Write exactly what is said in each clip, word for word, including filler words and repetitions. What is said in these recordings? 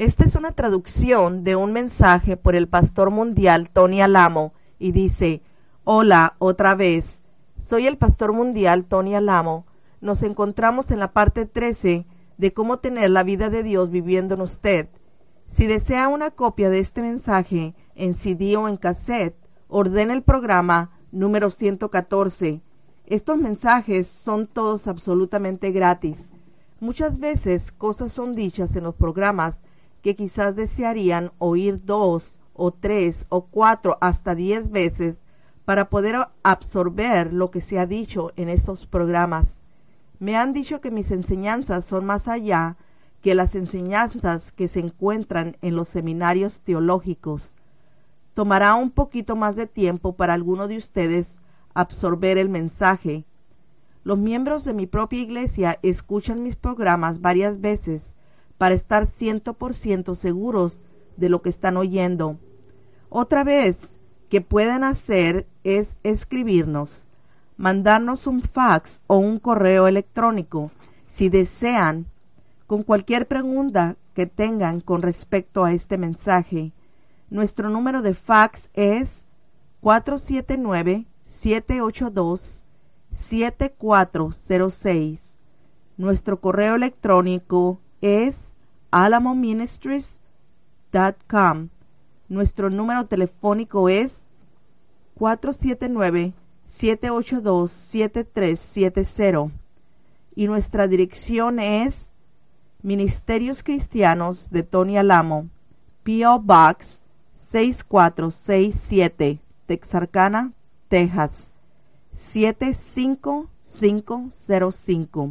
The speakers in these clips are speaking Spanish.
Esta es una traducción de un mensaje por el pastor mundial Tony Alamo y dice: hola, otra vez. Soy el pastor mundial Tony Alamo. Nos encontramos en la parte trece de cómo tener la vida de Dios viviendo en usted. Si desea una copia de este mensaje en C D o en cassette, ordene el programa número ciento catorce. Estos mensajes son todos absolutamente gratis. Muchas veces cosas son dichas en los programas que quizás desearían oír dos o tres o cuatro hasta diez veces para poder absorber lo que se ha dicho en estos programas. Me han dicho que mis enseñanzas son más allá que las enseñanzas que se encuentran en los seminarios teológicos. Tomará un poquito más de tiempo para alguno de ustedes absorber el mensaje. Los miembros de mi propia iglesia escuchan mis programas varias veces para estar cien por ciento seguros de lo que están oyendo. Otra vez que pueden hacer es escribirnos, mandarnos un fax o un correo electrónico si desean, con cualquier pregunta que tengan con respecto a este mensaje. Nuestro número de fax es cuatro siete nueve, siete ocho dos, siete cuatro cero seis. Nuestro correo electrónico es alamo ministries punto com. Nuestro número telefónico es cuatro siete nueve, siete ocho dos, siete tres siete cero. Y nuestra dirección es Ministerios Cristianos de Tony Alamo, P O Box seis cuatro seis siete, Texarkana, Texas siete cinco cinco cero cinco.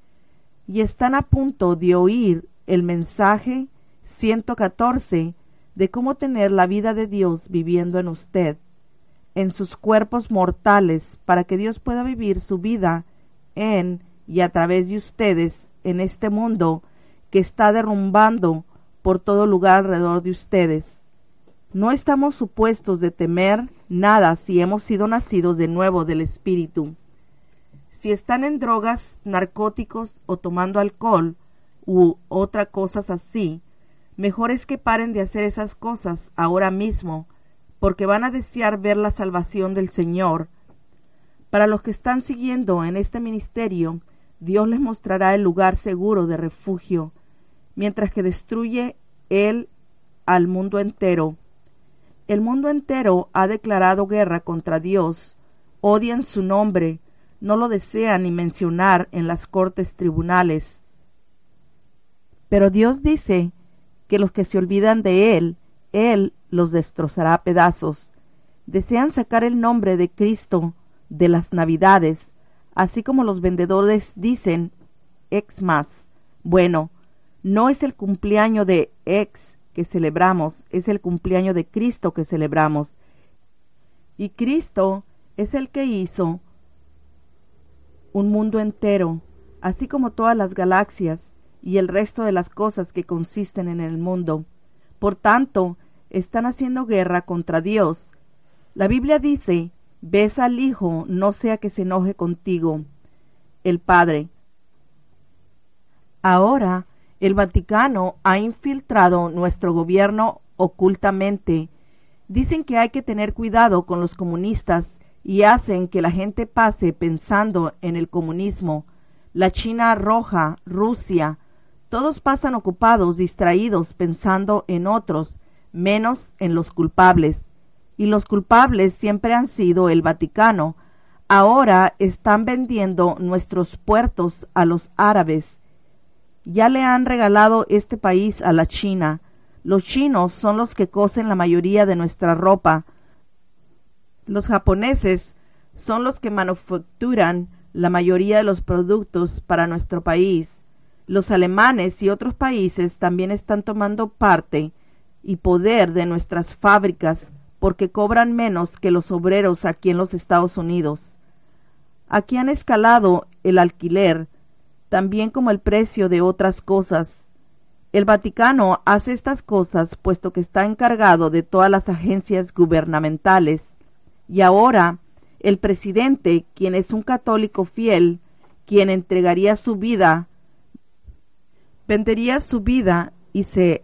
Y están a punto de oír el mensaje ciento catorce de cómo tener la vida de Dios viviendo en usted, en sus cuerpos mortales, para que Dios pueda vivir su vida en y a través de ustedes en este mundo que está derrumbando por todo lugar alrededor de ustedes. No estamos supuestos de temer nada si hemos sido nacidos de nuevo del Espíritu. Si están en drogas, narcóticos o tomando alcohol u otras cosas así, mejor es que paren de hacer esas cosas ahora mismo, porque van a desear ver la salvación del Señor. Para los que están siguiendo en este ministerio, Dios les mostrará el lugar seguro de refugio, mientras que destruye Él al mundo entero. El mundo entero ha declarado guerra contra Dios, odian su nombre, no lo desean ni mencionar en las cortes tribunales. Pero Dios dice que los que se olvidan de Él, Él los destrozará a pedazos. Desean sacar el nombre de Cristo de las Navidades, así como los vendedores dicen Xmas. Bueno, no es el cumpleaños de X que celebramos, es el cumpleaños de Cristo que celebramos. Y Cristo es el que hizo un mundo entero, así como todas las galaxias y el resto de las cosas que consisten en el mundo. Por tanto, están haciendo guerra contra Dios. La Biblia dice: besa al Hijo, no sea que se enoje contigo, el Padre. Ahora, el Vaticano ha infiltrado nuestro gobierno ocultamente. Dicen que hay que tener cuidado con los comunistas y hacen que la gente pase pensando en el comunismo. La China roja, Rusia, todos pasan ocupados, distraídos, pensando en otros, menos en los culpables. Y los culpables siempre han sido el Vaticano. Ahora están vendiendo nuestros puertos a los árabes. Ya le han regalado este país a la China. Los chinos son los que cosen la mayoría de nuestra ropa. Los japoneses son los que manufacturan la mayoría de los productos para nuestro país. Los alemanes y otros países también están tomando parte y poder de nuestras fábricas porque cobran menos que los obreros aquí en los Estados Unidos. Aquí han escalado el alquiler, también como el precio de otras cosas. El Vaticano hace estas cosas puesto que está encargado de todas las agencias gubernamentales. Y ahora, el presidente, quien es un católico fiel, quien entregaría su vida, vendería su vida y se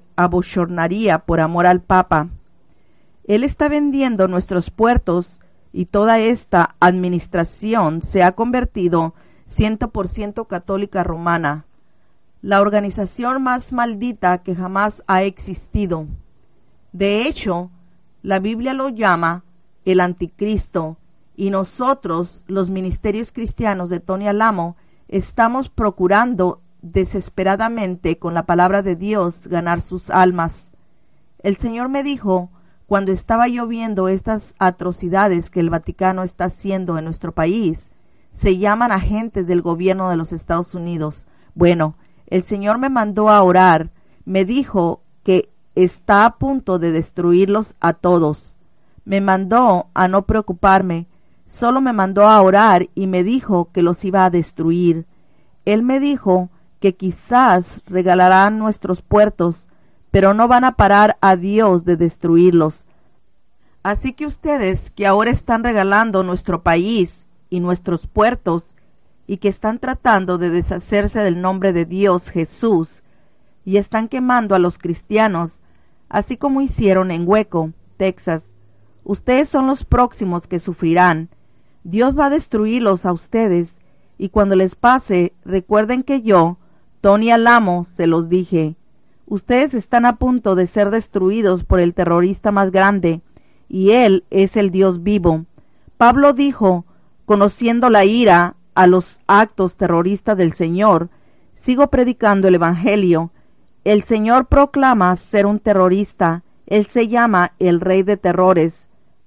abochornaría por amor al Papa. Él está vendiendo nuestros puertos y toda esta administración se ha convertido cien por ciento católica romana, la organización más maldita que jamás ha existido. De hecho, la Biblia lo llama el anticristo, y nosotros, los ministerios cristianos de Tony Alamo, estamos procurando desesperadamente con la palabra de Dios ganar sus almas. El Señor me dijo, cuando estaba yo viendo estas atrocidades que el Vaticano está haciendo en nuestro país, se llaman agentes del gobierno de los Estados Unidos. Bueno, el Señor me mandó a orar, me dijo que está a punto de destruirlos a todos. Me mandó a no preocuparme, solo me mandó a orar y me dijo que los iba a destruir. Él me dijo que quizás regalarán nuestros puertos, pero no van a parar a Dios de destruirlos. Así que ustedes que ahora están regalando nuestro país y nuestros puertos y que están tratando de deshacerse del nombre de Dios Jesús y están quemando a los cristianos, así como hicieron en Waco, Texas, ustedes son los próximos que sufrirán. Dios va a destruirlos a ustedes y cuando les pase, recuerden que yo, Tony Alamo, se los dije. Ustedes están a punto de ser destruidos por el terrorista más grande, y él es el Dios vivo. Pablo dijo, conociendo la ira a los actos terroristas del Señor, sigo predicando el Evangelio. El Señor proclama ser un terrorista, Él se llama el Rey de Terrores.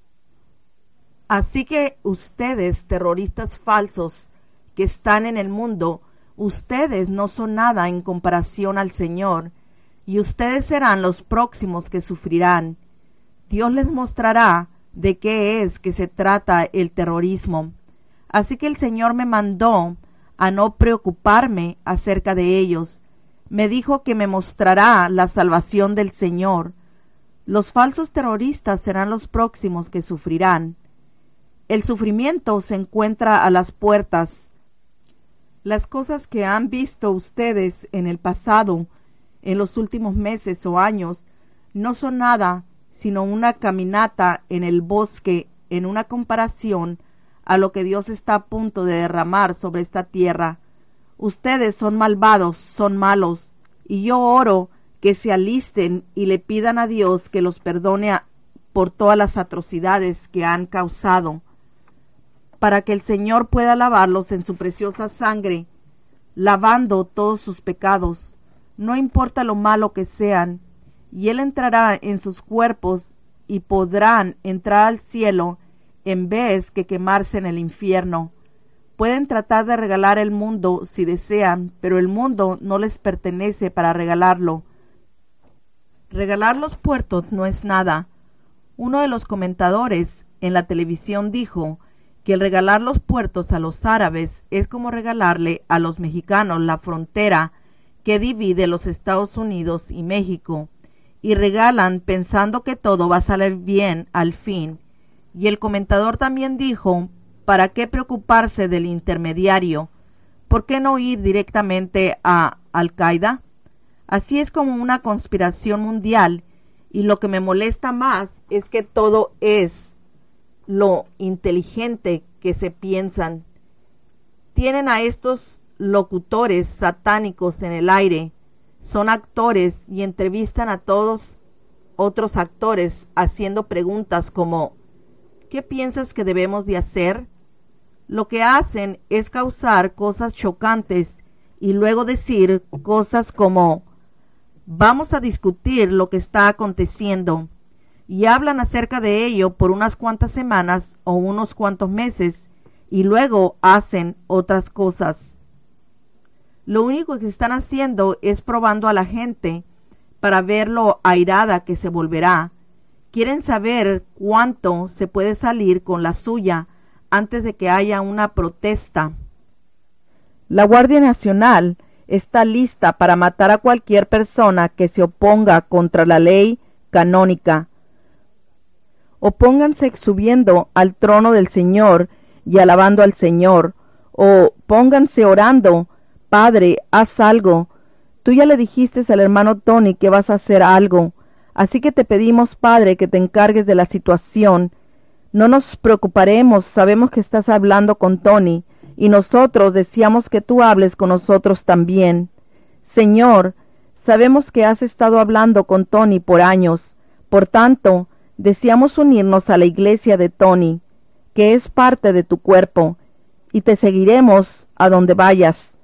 Así que ustedes, terroristas falsos, que están en el mundo, ustedes no son nada en comparación al Señor, y ustedes serán los próximos que sufrirán. Dios les mostrará de qué es que se trata el terrorismo. Así que el Señor me mandó a no preocuparme acerca de ellos. Me dijo que me mostrará la salvación del Señor. Los falsos terroristas serán los próximos que sufrirán. El sufrimiento se encuentra a las puertas. Las cosas que han visto ustedes en el pasado, en los últimos meses o años, no son nada sino una caminata en el bosque en una comparación a lo que Dios está a punto de derramar sobre esta tierra. Ustedes son malvados, son malos, y yo oro que se alisten y le pidan a Dios que los perdone a, por todas las atrocidades que han causado, para que el Señor pueda lavarlos en su preciosa sangre, lavando todos sus pecados, no importa lo malo que sean, y Él entrará en sus cuerpos y podrán entrar al cielo en vez que quemarse en el infierno. Pueden tratar de regalar el mundo si desean, pero el mundo no les pertenece para regalarlo. Regalar los puertos no es nada. Uno de los comentadores en la televisión dijo que el regalar los puertos a los árabes es como regalarle a los mexicanos la frontera que divide los Estados Unidos y México, y regalan pensando que todo va a salir bien al fin. Y el comentador también dijo, ¿para qué preocuparse del intermediario? ¿Por qué no ir directamente a Al-Qaeda? Así es como una conspiración mundial, y lo que me molesta más es que todo es lo inteligente que se piensan. Tienen a estos locutores satánicos en el aire, son actores y entrevistan a todos otros actores haciendo preguntas como ¿qué piensas que debemos de hacer? Lo que hacen es causar cosas chocantes y luego decir cosas como vamos a discutir lo que está aconteciendo, y hablan acerca de ello por unas cuantas semanas o unos cuantos meses y luego hacen otras cosas. Lo único que están haciendo es probando a la gente para ver lo airada que se volverá. Quieren saber cuánto se puede salir con la suya antes de que haya una protesta. La Guardia Nacional está lista para matar a cualquier persona que se oponga contra la ley canónica. Opónganse subiendo al trono del Señor y alabando al Señor, o pónganse orando, Padre, haz algo, Tú ya le dijiste al hermano Tony que vas a hacer algo, así que te pedimos, Padre, que te encargues de la situación. No nos preocuparemos, sabemos que estás hablando con Tony, y nosotros deseamos que tú hables con nosotros también. Señor, sabemos que has estado hablando con Tony por años, por tanto, deseamos unirnos a la iglesia de Tony, que es parte de tu cuerpo, y te seguiremos a donde vayas.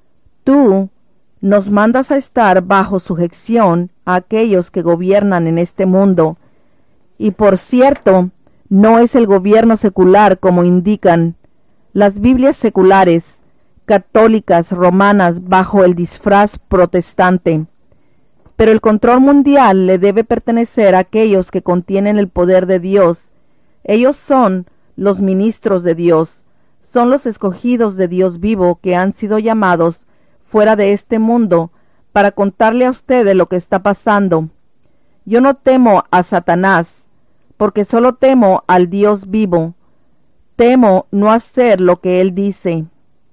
Tú nos mandas a estar bajo sujeción a aquellos que gobiernan en este mundo, y por cierto, no es el gobierno secular como indican las Biblias seculares, católicas, romanas, bajo el disfraz protestante. Pero el control mundial le debe pertenecer a aquellos que contienen el poder de Dios. Ellos son los ministros de Dios, son los escogidos de Dios vivo que han sido llamados fuera de este mundo para contarle a ustedes lo que está pasando. Yo no temo a Satanás, porque solo temo al Dios vivo. Temo no hacer lo que Él dice.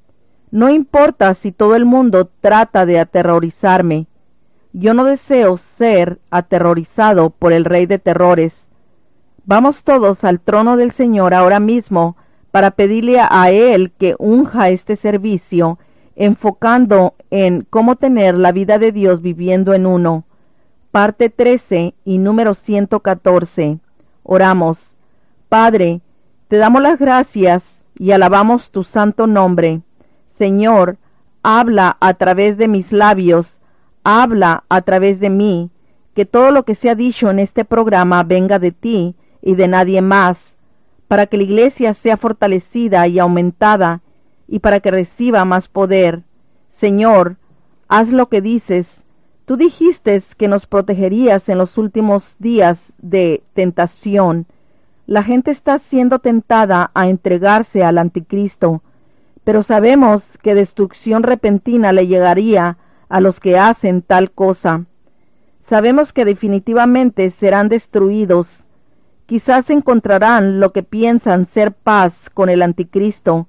No importa si todo el mundo trata de aterrorizarme. Yo no deseo ser aterrorizado por el Rey de Terrores. Vamos todos al trono del Señor ahora mismo para pedirle a Él que unja este servicio, enfocando en cómo tener la vida de Dios viviendo en uno. Parte trece y número ciento catorce. Oramos. Padre, te damos las gracias y alabamos tu santo nombre. Señor, habla a través de mis labios, habla a través de mí, que todo lo que se ha dicho en este programa venga de ti y de nadie más, para que la iglesia sea fortalecida y aumentada, y para que reciba más poder. Señor, haz lo que dices. Tú dijiste que nos protegerías en los últimos días de tentación. La gente está siendo tentada a entregarse al anticristo, pero sabemos que destrucción repentina le llegaría a los que hacen tal cosa. Sabemos que definitivamente serán destruidos. Quizás encontrarán lo que piensan ser paz con el anticristo,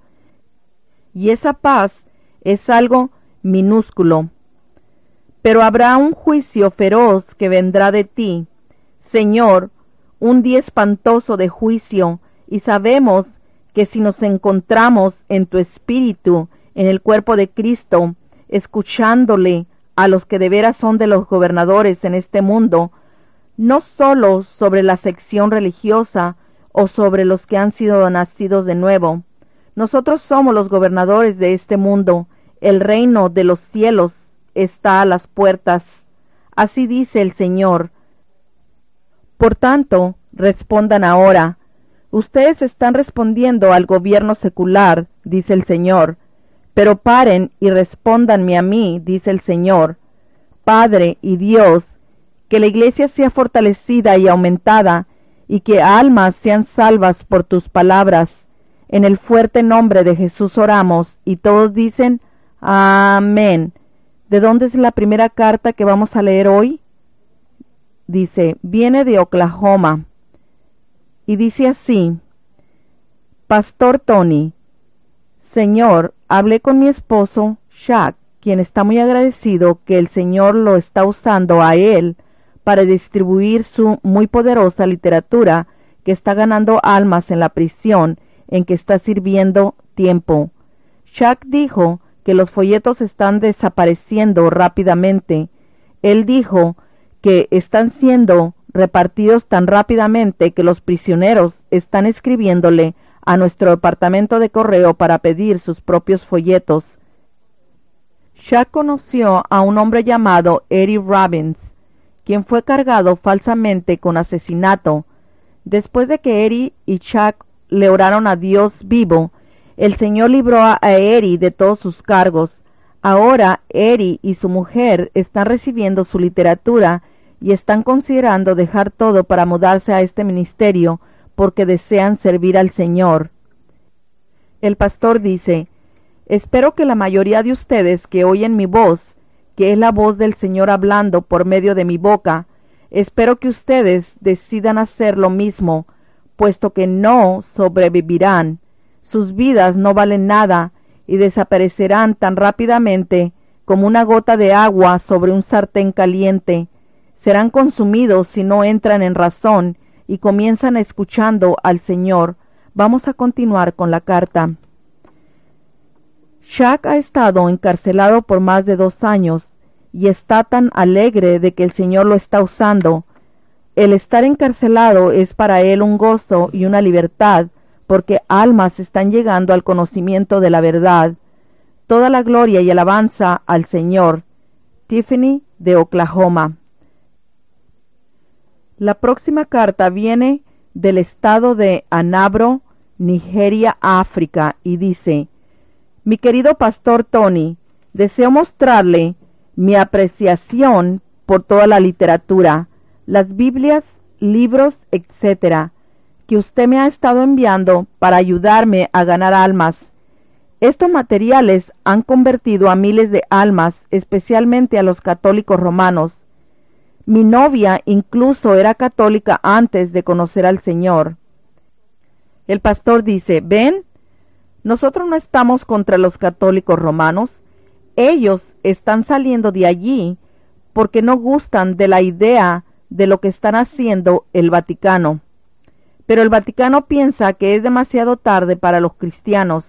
y esa paz es algo minúsculo. Pero habrá un juicio feroz que vendrá de ti, Señor, un día espantoso de juicio, y sabemos que si nos encontramos en tu espíritu, en el cuerpo de Cristo, escuchándole a los que de veras son de los gobernadores en este mundo, no sólo sobre la sección religiosa o sobre los que han sido nacidos de nuevo. Nosotros somos los gobernadores de este mundo. El reino de los cielos está a las puertas. Así dice el Señor. Por tanto, respondan ahora. Ustedes están respondiendo al gobierno secular, dice el Señor. Pero paren y respóndanme a mí, dice el Señor. Padre y Dios, que la iglesia sea fortalecida y aumentada, y que almas sean salvas por tus palabras. En el fuerte nombre de Jesús oramos, y todos dicen, amén. ¿De dónde es la primera carta que vamos a leer hoy? Dice, viene de Oklahoma, y dice así: Pastor Tony, Señor, hablé con mi esposo, Shaq, quien está muy agradecido que el Señor lo está usando a él para distribuir su muy poderosa literatura que está ganando almas en la prisión en que está sirviendo tiempo. Shaq dijo que los folletos están desapareciendo rápidamente. Él dijo que están siendo repartidos tan rápidamente que los prisioneros están escribiéndole a nuestro departamento de correo para pedir sus propios folletos. Shaq conoció a un hombre llamado Eddie Robbins, quien fue cargado falsamente con asesinato. Después de que Eddie y Shaq le oraron a Dios vivo, el Señor libró a Eddie de todos sus cargos. Ahora Eddie y su mujer están recibiendo su literatura y están considerando dejar todo para mudarse a este ministerio porque desean servir al Señor. El pastor dice, espero que la mayoría de ustedes que oyen mi voz, que es la voz del Señor hablando por medio de mi boca, espero que ustedes decidan hacer lo mismo, puesto que no sobrevivirán. Sus vidas no valen nada y desaparecerán tan rápidamente como una gota de agua sobre un sartén caliente. Serán consumidos si no entran en razón y comienzan escuchando al Señor. Vamos a continuar con la carta. Shaq ha estado encarcelado por más de dos años y está tan alegre de que el Señor lo está usando. El estar encarcelado es para él un gozo y una libertad, porque almas están llegando al conocimiento de la verdad. Toda la gloria y alabanza al Señor. Tiffany, de Oklahoma. La próxima carta viene del estado de Anambra, Nigeria, África, y dice: Mi querido pastor Tony, deseo mostrarle mi apreciación por toda la literatura, las Biblias, libros, etcétera, que usted me ha estado enviando para ayudarme a ganar almas. Estos materiales han convertido a miles de almas, especialmente a los católicos romanos. Mi novia incluso era católica antes de conocer al Señor. El pastor dice: ¿ven? Nosotros no estamos contra los católicos romanos. Ellos están saliendo de allí porque no gustan de la idea de lo que están haciendo el Vaticano. Pero el Vaticano piensa que es demasiado tarde para los cristianos.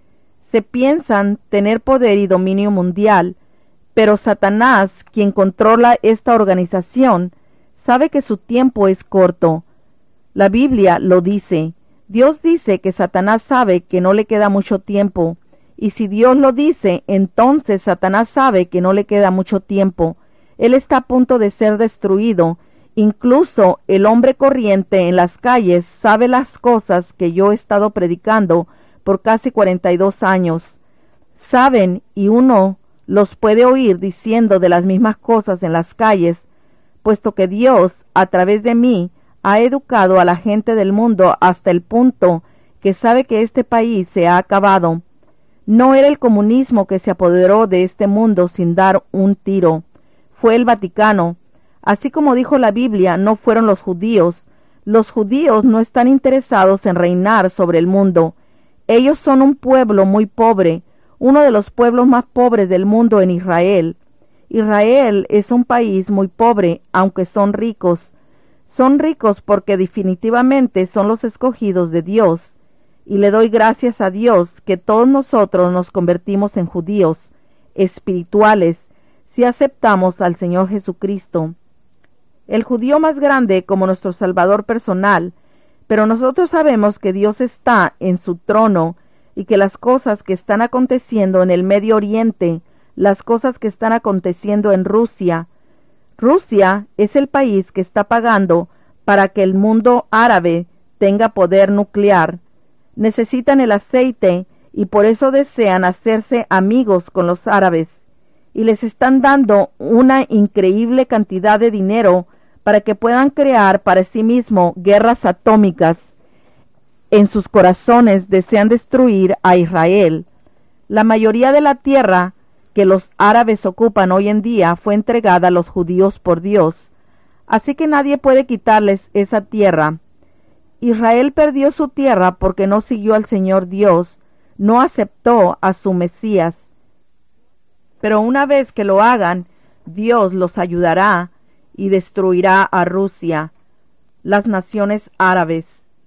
Se piensan tener poder y dominio mundial, pero Satanás, quien controla esta organización, sabe que su tiempo es corto. La Biblia lo dice. Dios dice que Satanás sabe que no le queda mucho tiempo, y si Dios lo dice, entonces Satanás sabe que no le queda mucho tiempo. Él está a punto de ser destruido. Incluso el hombre corriente en las calles sabe las cosas que yo he estado predicando por casi cuarenta y dos años. Saben, y uno los puede oír diciendo de las mismas cosas en las calles, puesto que Dios, a través de mí, ha educado a la gente del mundo hasta el punto que sabe que este país se ha acabado. No era el comunismo que se apoderó de este mundo sin dar un tiro. Fue el Vaticano. Así como dijo la Biblia, no fueron los judíos. Los judíos no están interesados en reinar sobre el mundo. Ellos son un pueblo muy pobre, uno de los pueblos más pobres del mundo en Israel. Israel es un país muy pobre, aunque son ricos. Son ricos porque definitivamente son los escogidos de Dios. Y le doy gracias a Dios que todos nosotros nos convertimos en judíos espirituales si aceptamos al Señor Jesucristo. El judío más grande como nuestro Salvador personal, pero nosotros sabemos que Dios está en su trono y que las cosas que están aconteciendo en el Medio Oriente, las cosas que están aconteciendo en Rusia, Rusia es el país que está pagando para que el mundo árabe tenga poder nuclear. Necesitan el aceite y por eso desean hacerse amigos con los árabes y les están dando una increíble cantidad de dinero para que puedan crear para sí mismos guerras atómicas. En sus corazones desean destruir a Israel. La mayoría de la tierra que los árabes ocupan hoy en día fue entregada a los judíos por Dios, así que nadie puede quitarles esa tierra. Israel perdió su tierra porque no siguió al Señor Dios, no aceptó a su Mesías. Pero una vez que lo hagan, Dios los ayudará y destruirá a Rusia, las naciones árabes.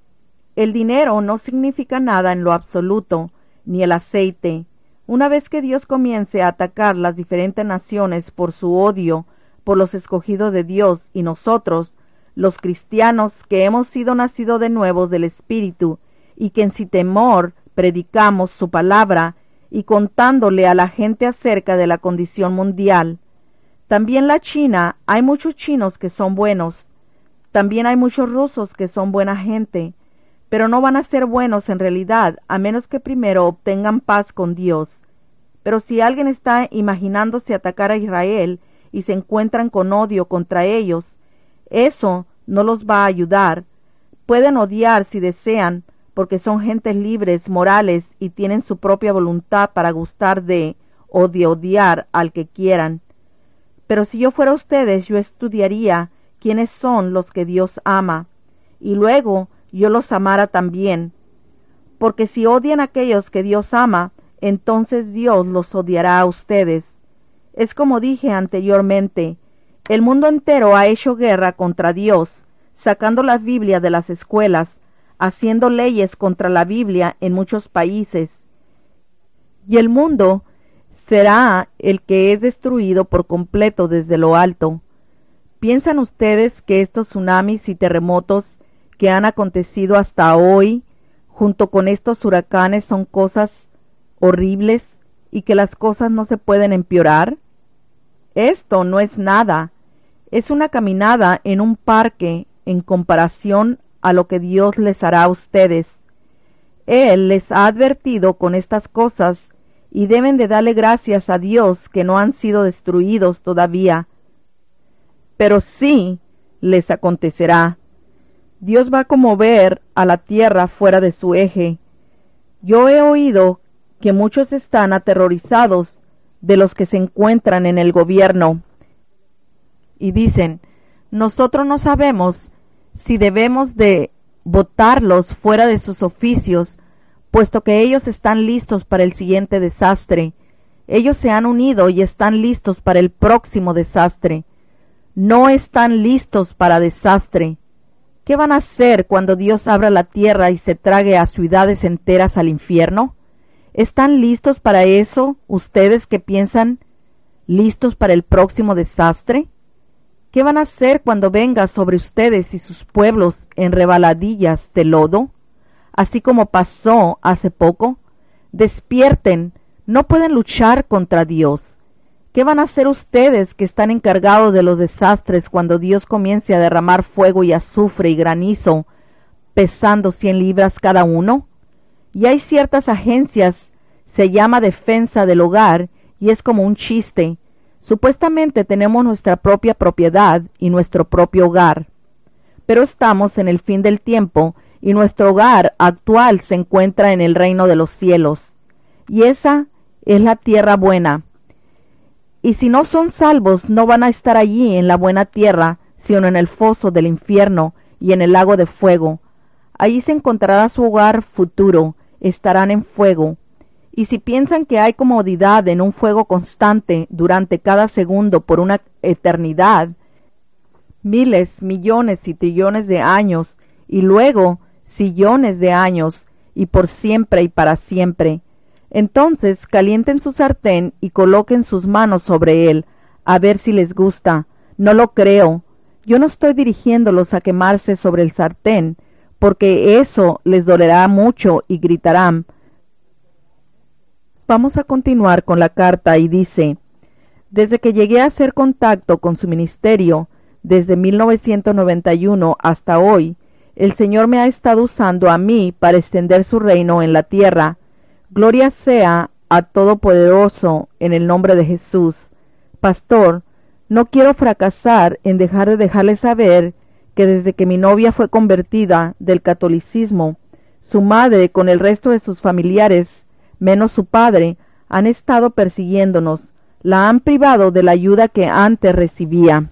El dinero no significa nada en lo absoluto, ni el aceite. Una vez que Dios comience a atacar las diferentes naciones por su odio, por los escogidos de Dios y nosotros, los cristianos que hemos sido nacidos de nuevo del Espíritu y que sin temor predicamos su palabra y contándole a la gente acerca de la condición mundial. También la China, hay muchos chinos que son buenos. También hay muchos rusos que son buena gente, pero no van a ser buenos en realidad a menos que primero obtengan paz con Dios. Pero si alguien está imaginándose atacar a Israel y se encuentran con odio contra ellos, eso no los va a ayudar. Pueden odiar si desean, porque son gentes libres, morales y tienen su propia voluntad para gustar de o de odiar al que quieran. Pero si yo fuera ustedes, yo estudiaría quiénes son los que Dios ama, y luego yo los amara también. Porque si odian a aquellos que Dios ama, entonces Dios los odiará a ustedes. Es como dije anteriormente, el mundo entero ha hecho guerra contra Dios, sacando la Biblia de las escuelas, haciendo leyes contra la Biblia en muchos países. Y el mundo será el que es destruido por completo desde lo alto. ¿Piensan ustedes que estos tsunamis y terremotos que han acontecido hasta hoy, junto con estos huracanes, son cosas horribles y que las cosas no se pueden empeorar? Esto no es nada, es una caminada en un parque en comparación a lo que Dios les hará a ustedes. Él les ha advertido con estas cosas y deben de darle gracias a Dios que no han sido destruidos todavía. Pero sí les acontecerá. Dios va a conmover a la tierra fuera de su eje. Yo he oído que muchos están aterrorizados de los que se encuentran en el gobierno y dicen, nosotros no sabemos si debemos de botarlos fuera de sus oficios, puesto que ellos están listos para el siguiente desastre. Ellos se han unido y están listos para el próximo desastre. No están listos para desastre. ¿Qué van a hacer cuando Dios abra la tierra y se trague a ciudades enteras al infierno? ¿Están listos para eso, ustedes que piensan listos para el próximo desastre? ¿Qué van a hacer cuando venga sobre ustedes y sus pueblos en rebaladillas de lodo? Así como pasó hace poco. Despierten, no pueden luchar contra Dios. ¿Qué van a hacer ustedes que están encargados de los desastres cuando Dios comience a derramar fuego y azufre y granizo, pesando cien libras cada uno? Y hay ciertas agencias, se llama defensa del hogar, y es como un chiste. Supuestamente tenemos nuestra propia propiedad y nuestro propio hogar. Pero estamos en el fin del tiempo, y nuestro hogar actual se encuentra en el reino de los cielos. Y esa es la tierra buena. Y si no son salvos, no van a estar allí en la buena tierra, sino en el foso del infierno y en el lago de fuego. Allí se encontrará su hogar futuro, estarán en fuego. Y si piensan que hay comodidad en un fuego constante durante cada segundo por una eternidad, miles, millones y trillones de años, y luego sillones de años, y por siempre y para siempre, entonces calienten su sartén y coloquen sus manos sobre él, a ver si les gusta. No lo creo. Yo no estoy dirigiéndolos a quemarse sobre el sartén, porque eso les dolerá mucho y gritarán. Vamos a continuar con la carta y dice, desde que llegué a hacer contacto con su ministerio, desde mil novecientos noventa y uno hasta hoy, el Señor me ha estado usando a mí para extender su reino en la tierra. Gloria sea a Todopoderoso en el nombre de Jesús. Pastor, no quiero fracasar en dejar de dejarle saber que desde que mi novia fue convertida del catolicismo, su madre con el resto de sus familiares, menos su padre, han estado persiguiéndonos, la han privado de la ayuda que antes recibía.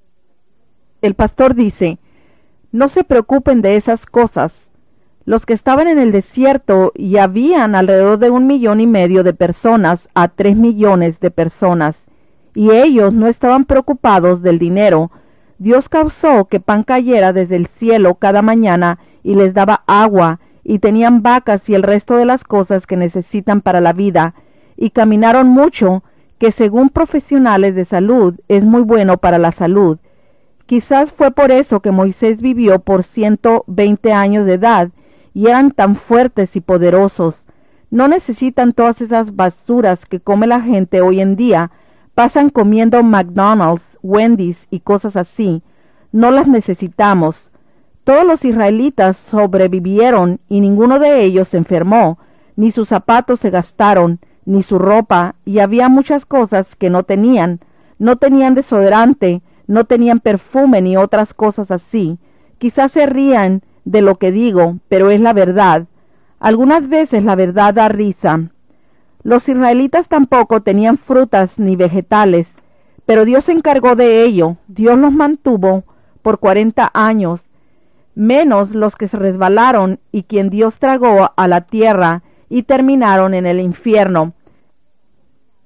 El pastor dice, no se preocupen de esas cosas. Los que estaban en el desierto y habían alrededor de un millón y medio de personas a tres millones de personas, y ellos no estaban preocupados del dinero. Dios causó que pan cayera desde el cielo cada mañana y les daba agua, y tenían vacas y el resto de las cosas que necesitan para la vida, y caminaron mucho, que según profesionales de salud es muy bueno para la salud. Quizás fue por eso que Moisés vivió por ciento veinte años de edad, y eran tan fuertes y poderosos. No necesitan todas esas basuras que come la gente hoy en día. Pasan comiendo McDonald's, Wendy's y cosas así. No las necesitamos. Todos los israelitas sobrevivieron y ninguno de ellos se enfermó, ni sus zapatos se gastaron, ni su ropa, y había muchas cosas que no tenían. No tenían desodorante, no tenían perfume ni otras cosas así. Quizás se rían de lo que digo, pero es la verdad. Algunas veces la verdad da risa. Los israelitas tampoco tenían frutas ni vegetales, pero Dios se encargó de ello. Dios los mantuvo por cuarenta años, menos los que se resbalaron y quien Dios tragó a la tierra y terminaron en el infierno.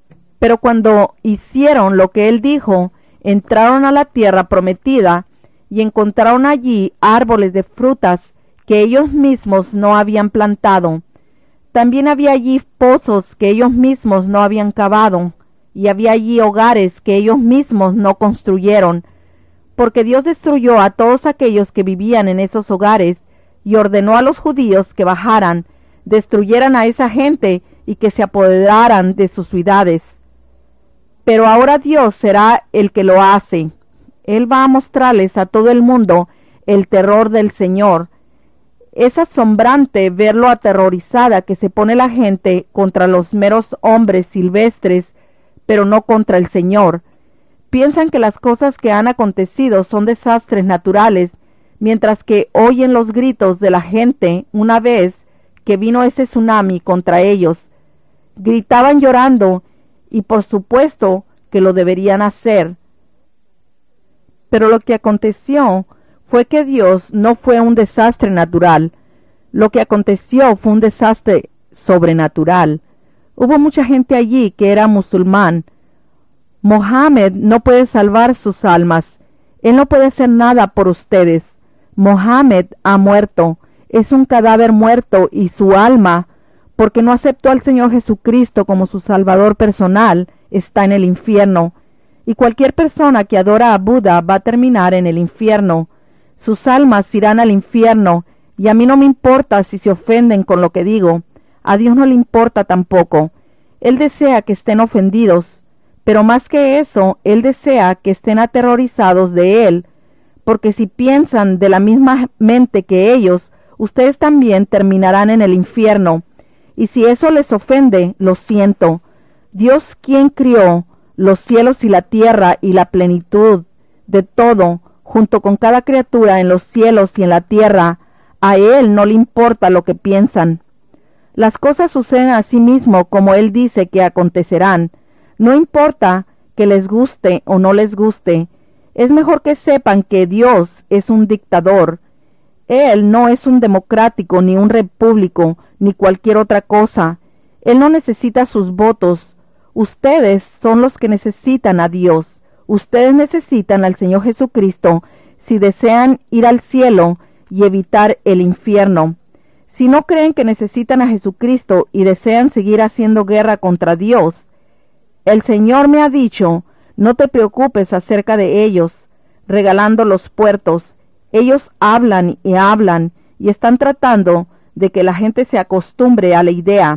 Pero cuando hicieron lo que él dijo, entraron a la tierra prometida y encontraron allí árboles de frutas que ellos mismos no habían plantado. También había allí pozos que ellos mismos no habían cavado, y había allí hogares que ellos mismos no construyeron, porque Dios destruyó a todos aquellos que vivían en esos hogares, y ordenó a los judíos que bajaran, destruyeran a esa gente y que se apoderaran de sus ciudades. Pero ahora Dios será el que lo hace. Él va a mostrarles a todo el mundo el terror del Señor. Es asombrante ver lo aterrorizada que se pone la gente contra los meros hombres silvestres, pero no contra el Señor. Piensan que las cosas que han acontecido son desastres naturales, mientras que oyen los gritos de la gente una vez que vino ese tsunami contra ellos. Gritaban llorando, y por supuesto que lo deberían hacer. Pero lo que aconteció fue que Dios no fue un desastre natural. Lo que aconteció fue un desastre sobrenatural. Hubo mucha gente allí que era musulmán. Mohammed no puede salvar sus almas. Él no puede hacer nada por ustedes. Mohammed ha muerto. Es un cadáver muerto y su alma, porque no aceptó al Señor Jesucristo como su Salvador personal, está en el infierno. Y cualquier persona que adora a Buda va a terminar en el infierno. Sus almas irán al infierno, y a mí no me importa si se ofenden con lo que digo. A Dios no le importa tampoco. Él desea que estén ofendidos, pero más que eso, Él desea que estén aterrorizados de Él, porque si piensan de la misma mente que ellos, ustedes también terminarán en el infierno. Y si eso les ofende, lo siento. Dios, quien crió los cielos y la tierra y la plenitud de todo, junto con cada criatura en los cielos y en la tierra, a Él no le importa lo que piensan. Las cosas suceden a sí mismo como Él dice que acontecerán. No importa que les guste o no les guste. Es mejor que sepan que Dios es un dictador. Él no es un democrático, ni un repúblico, ni cualquier otra cosa. Él no necesita sus votos. Ustedes son los que necesitan a Dios. Ustedes necesitan al Señor Jesucristo si desean ir al cielo y evitar el infierno. Si no creen que necesitan a Jesucristo y desean seguir haciendo guerra contra Dios, el Señor me ha dicho, no te preocupes acerca de ellos, regalando los puertos. Ellos hablan y hablan y están tratando de que la gente se acostumbre a la idea.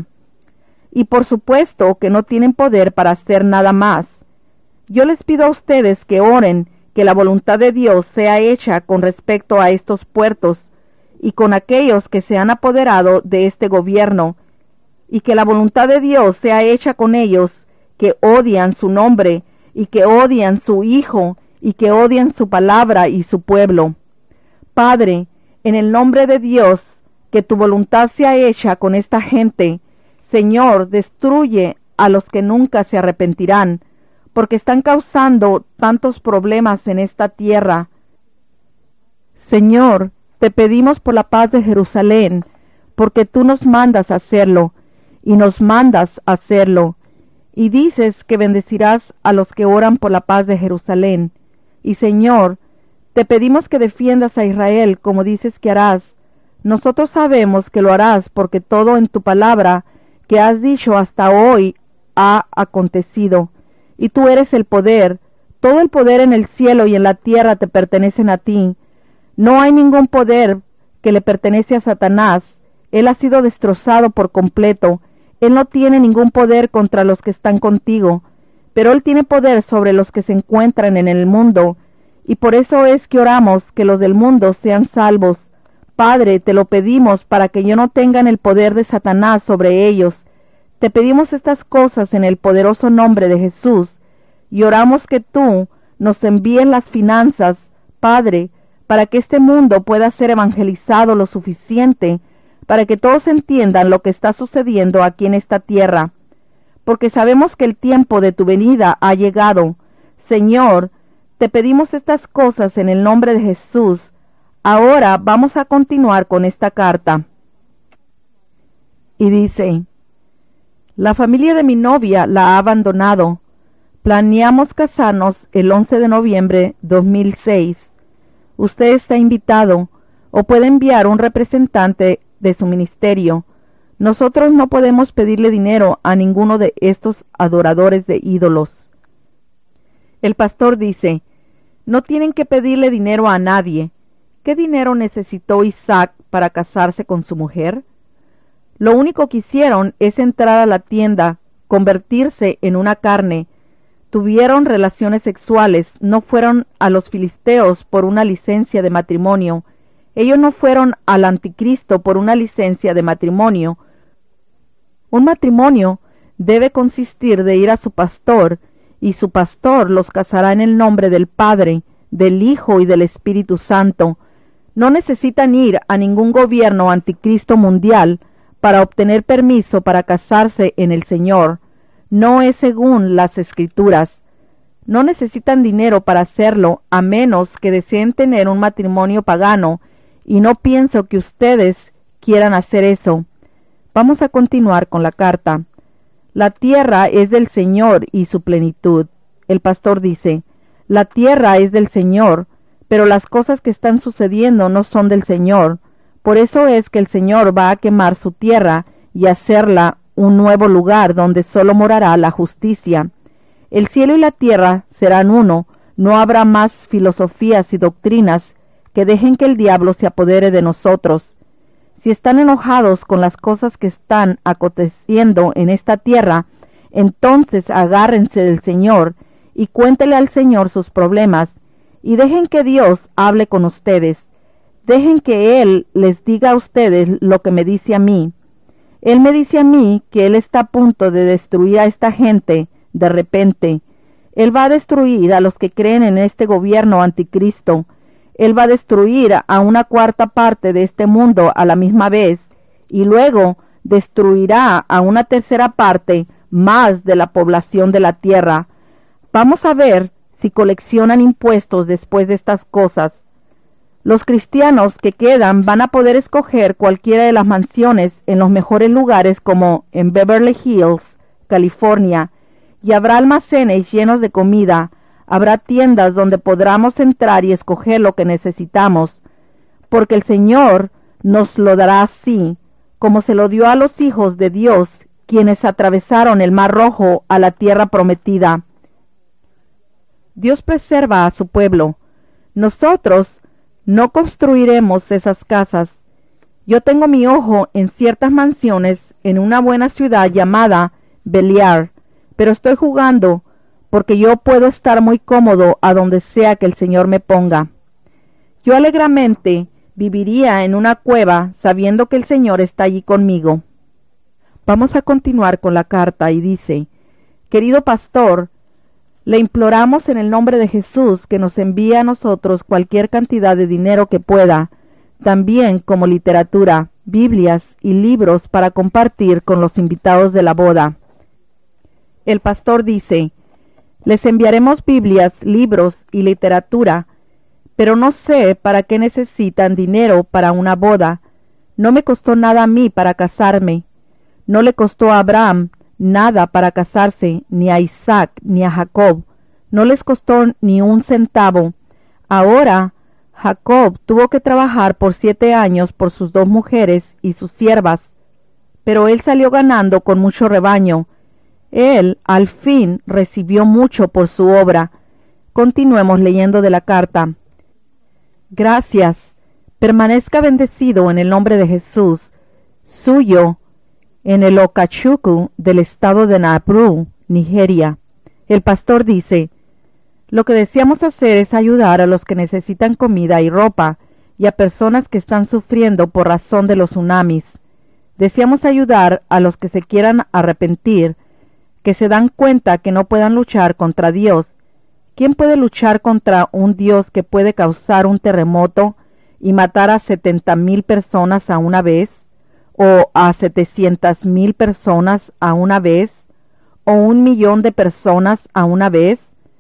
Y por supuesto que no tienen poder para hacer nada más. Yo les pido a ustedes que oren que la voluntad de Dios sea hecha con respecto a estos puertos y con aquellos que se han apoderado de este gobierno, y que la voluntad de Dios sea hecha con ellos que odian su nombre y que odian su Hijo y que odian su palabra y su pueblo. Padre, en el nombre de Dios, que tu voluntad sea hecha con esta gente. Señor, destruye a los que nunca se arrepentirán, porque están causando tantos problemas en esta tierra. Señor, te pedimos por la paz de Jerusalén, porque tú nos mandas a hacerlo, y nos mandas a hacerlo, y dices que bendecirás a los que oran por la paz de Jerusalén. Y Señor, te pedimos que defiendas a Israel como dices que harás. Nosotros sabemos que lo harás porque todo en tu palabra que has dicho hasta hoy ha acontecido. Y tú eres el poder. Todo el poder en el cielo y en la tierra te pertenecen a ti. No hay ningún poder que le pertenece a Satanás. Él ha sido destrozado por completo. Él no tiene ningún poder contra los que están contigo, pero Él tiene poder sobre los que se encuentran en el mundo, y por eso es que oramos que los del mundo sean salvos. Padre, te lo pedimos para que yo no tengan el poder de Satanás sobre ellos. Te pedimos estas cosas en el poderoso nombre de Jesús, y oramos que tú nos envíes las finanzas, Padre, para que este mundo pueda ser evangelizado lo suficiente para que todos entiendan lo que está sucediendo aquí en esta tierra, porque sabemos que el tiempo de tu venida ha llegado. Señor, te pedimos estas cosas en el nombre de Jesús. Ahora vamos a continuar con esta carta. Y dice, La familia de mi novia la ha abandonado. Planeamos casarnos el once de noviembre de dos mil seis. Usted está invitado o puede enviar un representante de su ministerio. Nosotros no podemos pedirle dinero a ninguno de estos adoradores de ídolos. El pastor dice, no tienen que pedirle dinero a nadie. ¿Qué dinero necesitó Isaac para casarse con su mujer? Lo único que hicieron es entrar a la tienda, convertirse en una carne, tuvieron relaciones sexuales, no fueron a los filisteos por una licencia de matrimonio, ellos no fueron al anticristo por una licencia de matrimonio. Un matrimonio debe consistir de ir a su pastor, y su pastor los casará en el nombre del Padre, del Hijo y del Espíritu Santo. No necesitan ir a ningún gobierno anticristo mundial para obtener permiso para casarse en el Señor. No es según las Escrituras. No necesitan dinero para hacerlo, a menos que deseen tener un matrimonio pagano, y no pienso que ustedes quieran hacer eso. Vamos a continuar con la carta. La tierra es del Señor y su plenitud. El pastor dice, la tierra es del Señor, pero las cosas que están sucediendo no son del Señor. Por eso es que el Señor va a quemar su tierra y hacerla un nuevo lugar donde solo morará la justicia. El cielo y la tierra serán uno, no habrá más filosofías y doctrinas que dejen que el diablo se apodere de nosotros. Si están enojados con las cosas que están aconteciendo en esta tierra, entonces agárrense del Señor y cuéntele al Señor sus problemas, y dejen que Dios hable con ustedes. Dejen que Él les diga a ustedes lo que me dice a mí. Él me dice a mí que Él está a punto de destruir a esta gente de repente. Él va a destruir a los que creen en este gobierno anticristo. Él va a destruir a una cuarta parte de este mundo a la misma vez, y luego destruirá a una tercera parte más de la población de la tierra. Vamos a ver si coleccionan impuestos después de estas cosas. Los cristianos que quedan van a poder escoger cualquiera de las mansiones en los mejores lugares como en Beverly Hills, California, y habrá almacenes llenos de comida. Habrá tiendas donde podamos entrar y escoger lo que necesitamos, porque el Señor nos lo dará así, como se lo dio a los hijos de Dios, quienes atravesaron el Mar Rojo a la tierra prometida. Dios preserva a su pueblo. Nosotros no construiremos esas casas. Yo tengo mi ojo en ciertas mansiones en una buena ciudad llamada Beliar, pero estoy jugando porque yo puedo estar muy cómodo a donde sea que el Señor me ponga. Yo alegremente viviría en una cueva sabiendo que el Señor está allí conmigo. Vamos a continuar con la carta y dice, querido pastor, le imploramos en el nombre de Jesús que nos envíe a nosotros cualquier cantidad de dinero que pueda, también como literatura, Biblias y libros para compartir con los invitados de la boda. El pastor dice, les enviaremos Biblias, libros y literatura, pero no sé para qué necesitan dinero para una boda. No me costó nada a mí para casarme. No le costó a Abraham nada para casarse, ni a Isaac, ni a Jacob. No les costó ni un centavo. Ahora, Jacob tuvo que trabajar por siete años por sus dos mujeres y sus siervas, pero él salió ganando con mucho rebaño. Él, al fin, recibió mucho por su obra. Continuemos leyendo de la carta. Gracias. Permanezca bendecido en el nombre de Jesús. Suyo, en el Okachuku del estado de Nabru, Nigeria. El pastor dice, lo que deseamos hacer es ayudar a los que necesitan comida y ropa, y a personas que están sufriendo por razón de los tsunamis. Deseamos ayudar a los que se quieran arrepentir, que se dan cuenta que no puedan luchar contra Dios. ¿Quién puede luchar contra un Dios que puede causar un terremoto y matar a setenta mil personas a una vez? ¿O a setecientas mil personas a una vez? ¿O un millón de personas a una vez?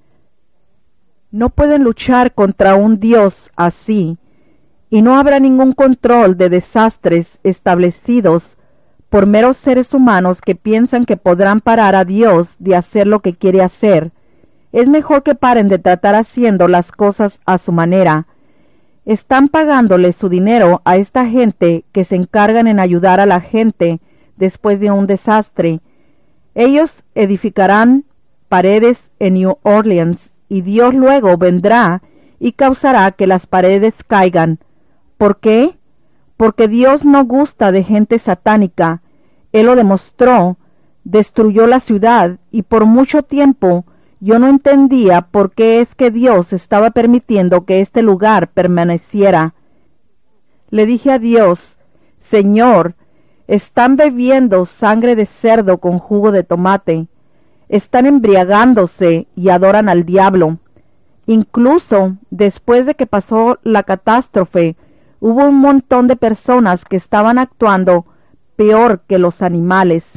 No pueden luchar contra un Dios así, y no habrá ningún control de desastres establecidos por meros seres humanos que piensan que podrán parar a Dios de hacer lo que quiere hacer. Es mejor que paren de tratar haciendo las cosas a su manera. Están pagándole su dinero a esta gente que se encargan en ayudar a la gente después de un desastre. Ellos edificarán paredes en New Orleans y Dios luego vendrá y causará que las paredes caigan. ¿Por qué? Porque Dios no gusta de gente satánica. Él lo demostró, destruyó la ciudad y por mucho tiempo yo no entendía por qué es que Dios estaba permitiendo que este lugar permaneciera. Le dije a Dios, Señor, están bebiendo sangre de cerdo con jugo de tomate, están embriagándose y adoran al diablo. Incluso después de que pasó la catástrofe, hubo un montón de personas que estaban actuando peor que los animales.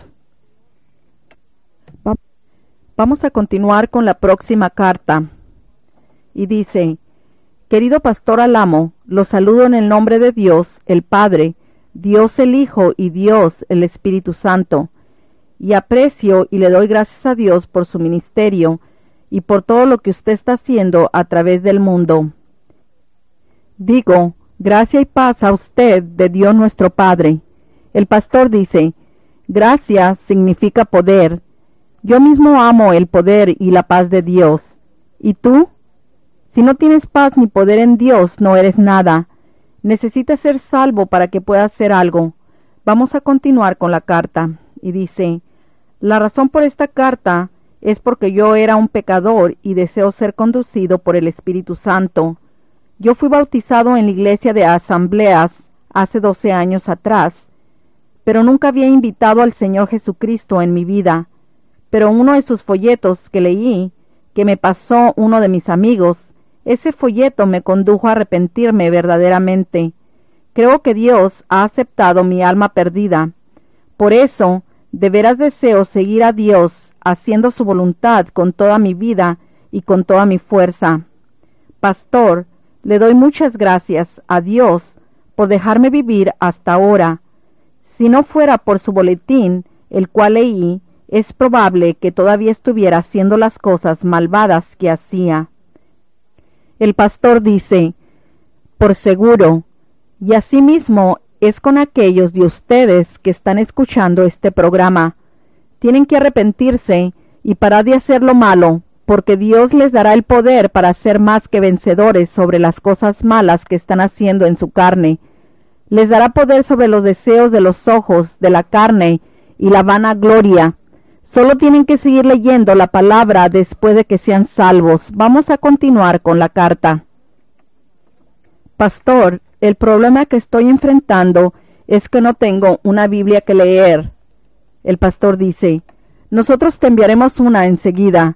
Vamos a continuar con la próxima carta. Y dice, querido Pastor Alamo, los saludo en el nombre de Dios, el Padre, Dios el Hijo y Dios el Espíritu Santo. Y aprecio y le doy gracias a Dios por su ministerio y por todo lo que usted está haciendo a través del mundo. Digo, gracia y paz a usted de Dios nuestro Padre. El pastor dice, gracia significa poder. Yo mismo amo el poder y la paz de Dios. ¿Y tú? Si no tienes paz ni poder en Dios, no eres nada. Necesitas ser salvo para que puedas hacer algo. Vamos a continuar con la carta. Y dice, la razón por esta carta es porque yo era un pecador y deseo ser conducido por el Espíritu Santo. Yo fui bautizado en la iglesia de Asambleas hace doce años atrás, pero nunca había invitado al Señor Jesucristo en mi vida. Pero uno de sus folletos que leí, que me pasó uno de mis amigos, ese folleto me condujo a arrepentirme verdaderamente. Creo que Dios ha aceptado mi alma perdida. Por eso, de veras deseo seguir a Dios, haciendo su voluntad con toda mi vida y con toda mi fuerza. Pastor, le doy muchas gracias a Dios por dejarme vivir hasta ahora. Si no fuera por su boletín, el cual leí, es probable que todavía estuviera haciendo las cosas malvadas que hacía. El pastor dice, por seguro, y asimismo es con aquellos de ustedes que están escuchando este programa. Tienen que arrepentirse y parar de hacer lo malo, porque Dios les dará el poder para ser más que vencedores sobre las cosas malas que están haciendo en su carne. Les dará poder sobre los deseos de los ojos, de la carne y la vanagloria. Solo tienen que seguir leyendo la palabra después de que sean salvos. Vamos a continuar con la carta. Pastor, el problema que estoy enfrentando es que no tengo una Biblia que leer. El pastor dice, nosotros te enviaremos una enseguida.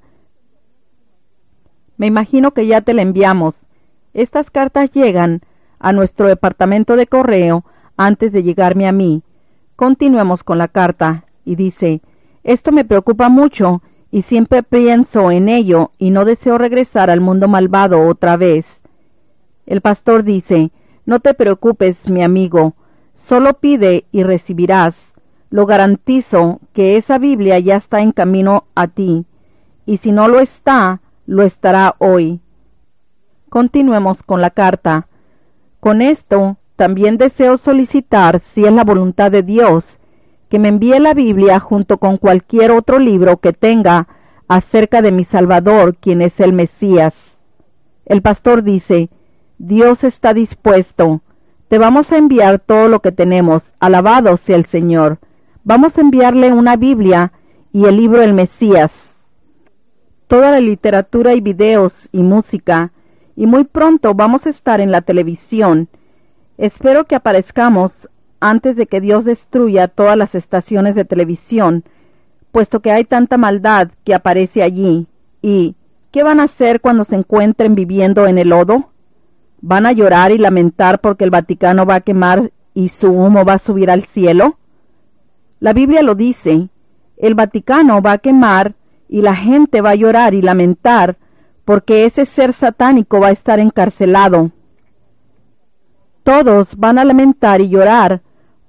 Me imagino que ya te la enviamos. Estas cartas llegan a nuestro departamento de correo antes de llegarme a mí. Continuemos con la carta y dice, esto me preocupa mucho y siempre pienso en ello y no deseo regresar al mundo malvado otra vez. El pastor dice, no te preocupes, mi amigo, solo pide y recibirás. Lo garantizo que esa Biblia ya está en camino a ti, y si no lo está, lo estará hoy. Continuemos con la carta. Con esto, también deseo solicitar, si es la voluntad de Dios, que me envíe la Biblia junto con cualquier otro libro que tenga acerca de mi Salvador, quien es el Mesías. El pastor dice, Dios está dispuesto. Te vamos a enviar todo lo que tenemos. Alabado sea el Señor. Vamos a enviarle una Biblia y el libro El Mesías. Toda la literatura y videos y música. Y muy pronto vamos a estar en la televisión. Espero que aparezcamos antes de que Dios destruya todas las estaciones de televisión, puesto que hay tanta maldad que aparece allí. ¿Y qué van a hacer cuando se encuentren viviendo en el lodo? ¿Van a llorar y lamentar porque el Vaticano va a quemar y su humo va a subir al cielo? La Biblia lo dice, el Vaticano va a quemar y la gente va a llorar y lamentar porque ese ser satánico va a estar encarcelado. Todos van a lamentar y llorar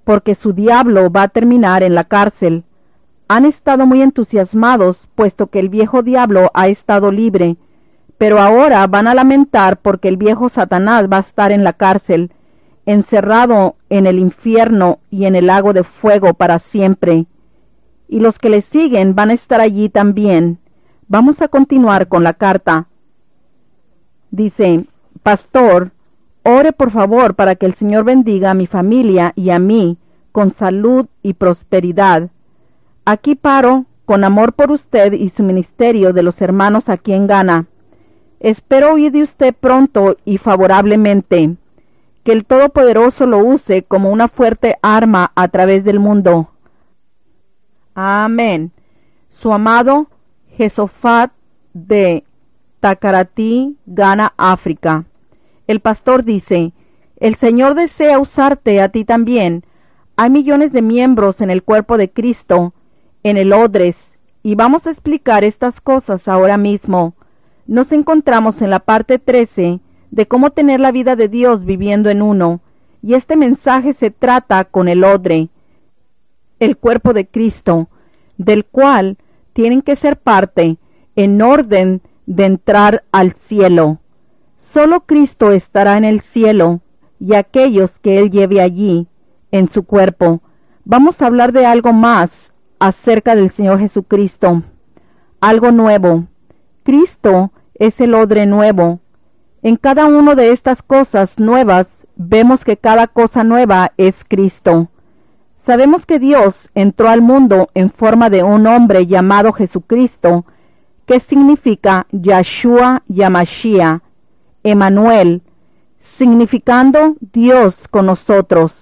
porque su diablo va a terminar en la cárcel. Han estado muy entusiasmados, puesto que el viejo diablo ha estado libre, pero ahora van a lamentar porque el viejo Satanás va a estar en la cárcel, encerrado en el infierno y en el lago de fuego para siempre. Y los que le siguen van a estar allí también. Vamos a continuar con la carta. Dice: Pastor, ore por favor para que el Señor bendiga a mi familia y a mí con salud y prosperidad. Aquí paro con amor por usted y su ministerio de los hermanos aquí en Ghana. Espero oír de usted pronto y favorablemente. Que el Todopoderoso lo use como una fuerte arma a través del mundo. Amén. Su amado Josafat de Tacarati, Ghana, África. El pastor dice: el Señor desea usarte a ti también. Hay millones de miembros en el cuerpo de Cristo, en el odres, y vamos a explicar estas cosas ahora mismo. Nos encontramos en la parte trece de cómo tener la vida de Dios viviendo en uno, y este mensaje se trata con el odre, el cuerpo de Cristo, del cual tienen que ser parte en orden de entrar al cielo. Solo Cristo estará en el cielo, y aquellos que Él lleve allí, en su cuerpo. Vamos a hablar de algo más acerca del Señor Jesucristo, algo nuevo. Cristo es el odre nuevo. En cada una de estas cosas nuevas vemos que cada cosa nueva es Cristo. Sabemos que Dios entró al mundo en forma de un hombre llamado Jesucristo, que significa Yahshua Yamashia, Emanuel, significando Dios con nosotros.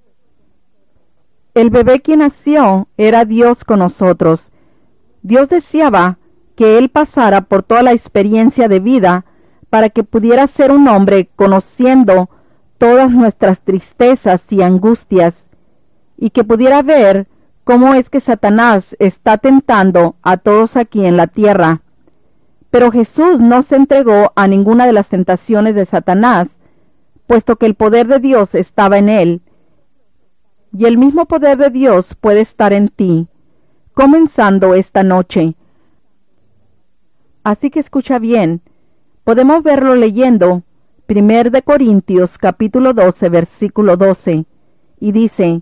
El bebé que nació era Dios con nosotros. Dios deseaba que Él pasara por toda la experiencia de vida para que pudiera ser un hombre conociendo todas nuestras tristezas y angustias, y que pudiera ver cómo es que Satanás está tentando a todos aquí en la tierra. Pero Jesús no se entregó a ninguna de las tentaciones de Satanás, puesto que el poder de Dios estaba en Él, y el mismo poder de Dios puede estar en ti, comenzando esta noche. Así que escucha bien. Podemos verlo leyendo Primero de Corintios capítulo doce versículo doce, y dice: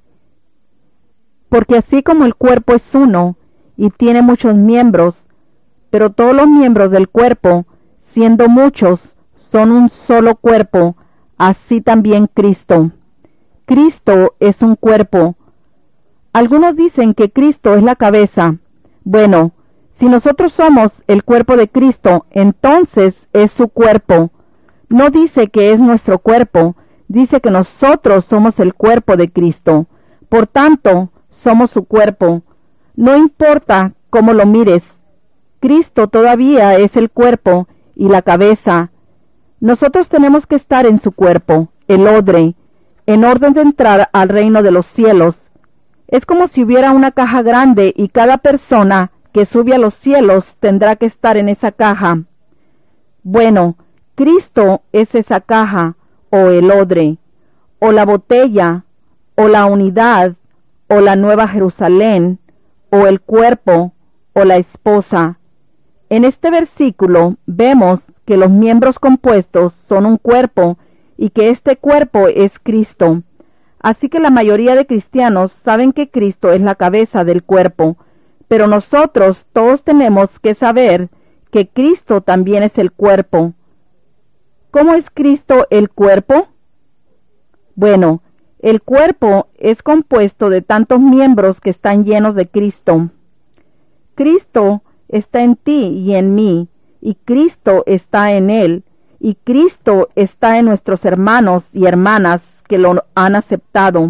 porque así como el cuerpo es uno y tiene muchos miembros, pero todos los miembros del cuerpo, siendo muchos, son un solo cuerpo, así también Cristo. Cristo es un cuerpo. Algunos dicen que Cristo es la cabeza. Bueno, si nosotros somos el cuerpo de Cristo, entonces es su cuerpo. No dice que es nuestro cuerpo, dice que nosotros somos el cuerpo de Cristo. Por tanto, somos su cuerpo. No importa cómo lo mires, Cristo todavía es el cuerpo y la cabeza. Nosotros tenemos que estar en su cuerpo, el odre, en orden de entrar al reino de los cielos. Es como si hubiera una caja grande y cada persona que sube a los cielos tendrá que estar en esa caja. Bueno, Cristo es esa caja, o el odre, o la botella, o la unidad, o la Nueva Jerusalén, o el cuerpo, o la esposa. En este versículo vemos que los miembros compuestos son un cuerpo y que este cuerpo es Cristo. Así que la mayoría de cristianos saben que Cristo es la cabeza del cuerpo, pero nosotros todos tenemos que saber que Cristo también es el cuerpo. ¿Cómo es Cristo el cuerpo? Bueno, el cuerpo es compuesto de tantos miembros que están llenos de Cristo. Cristo está en ti y en mí, y Cristo está en él, y Cristo está en nuestros hermanos y hermanas que lo han aceptado.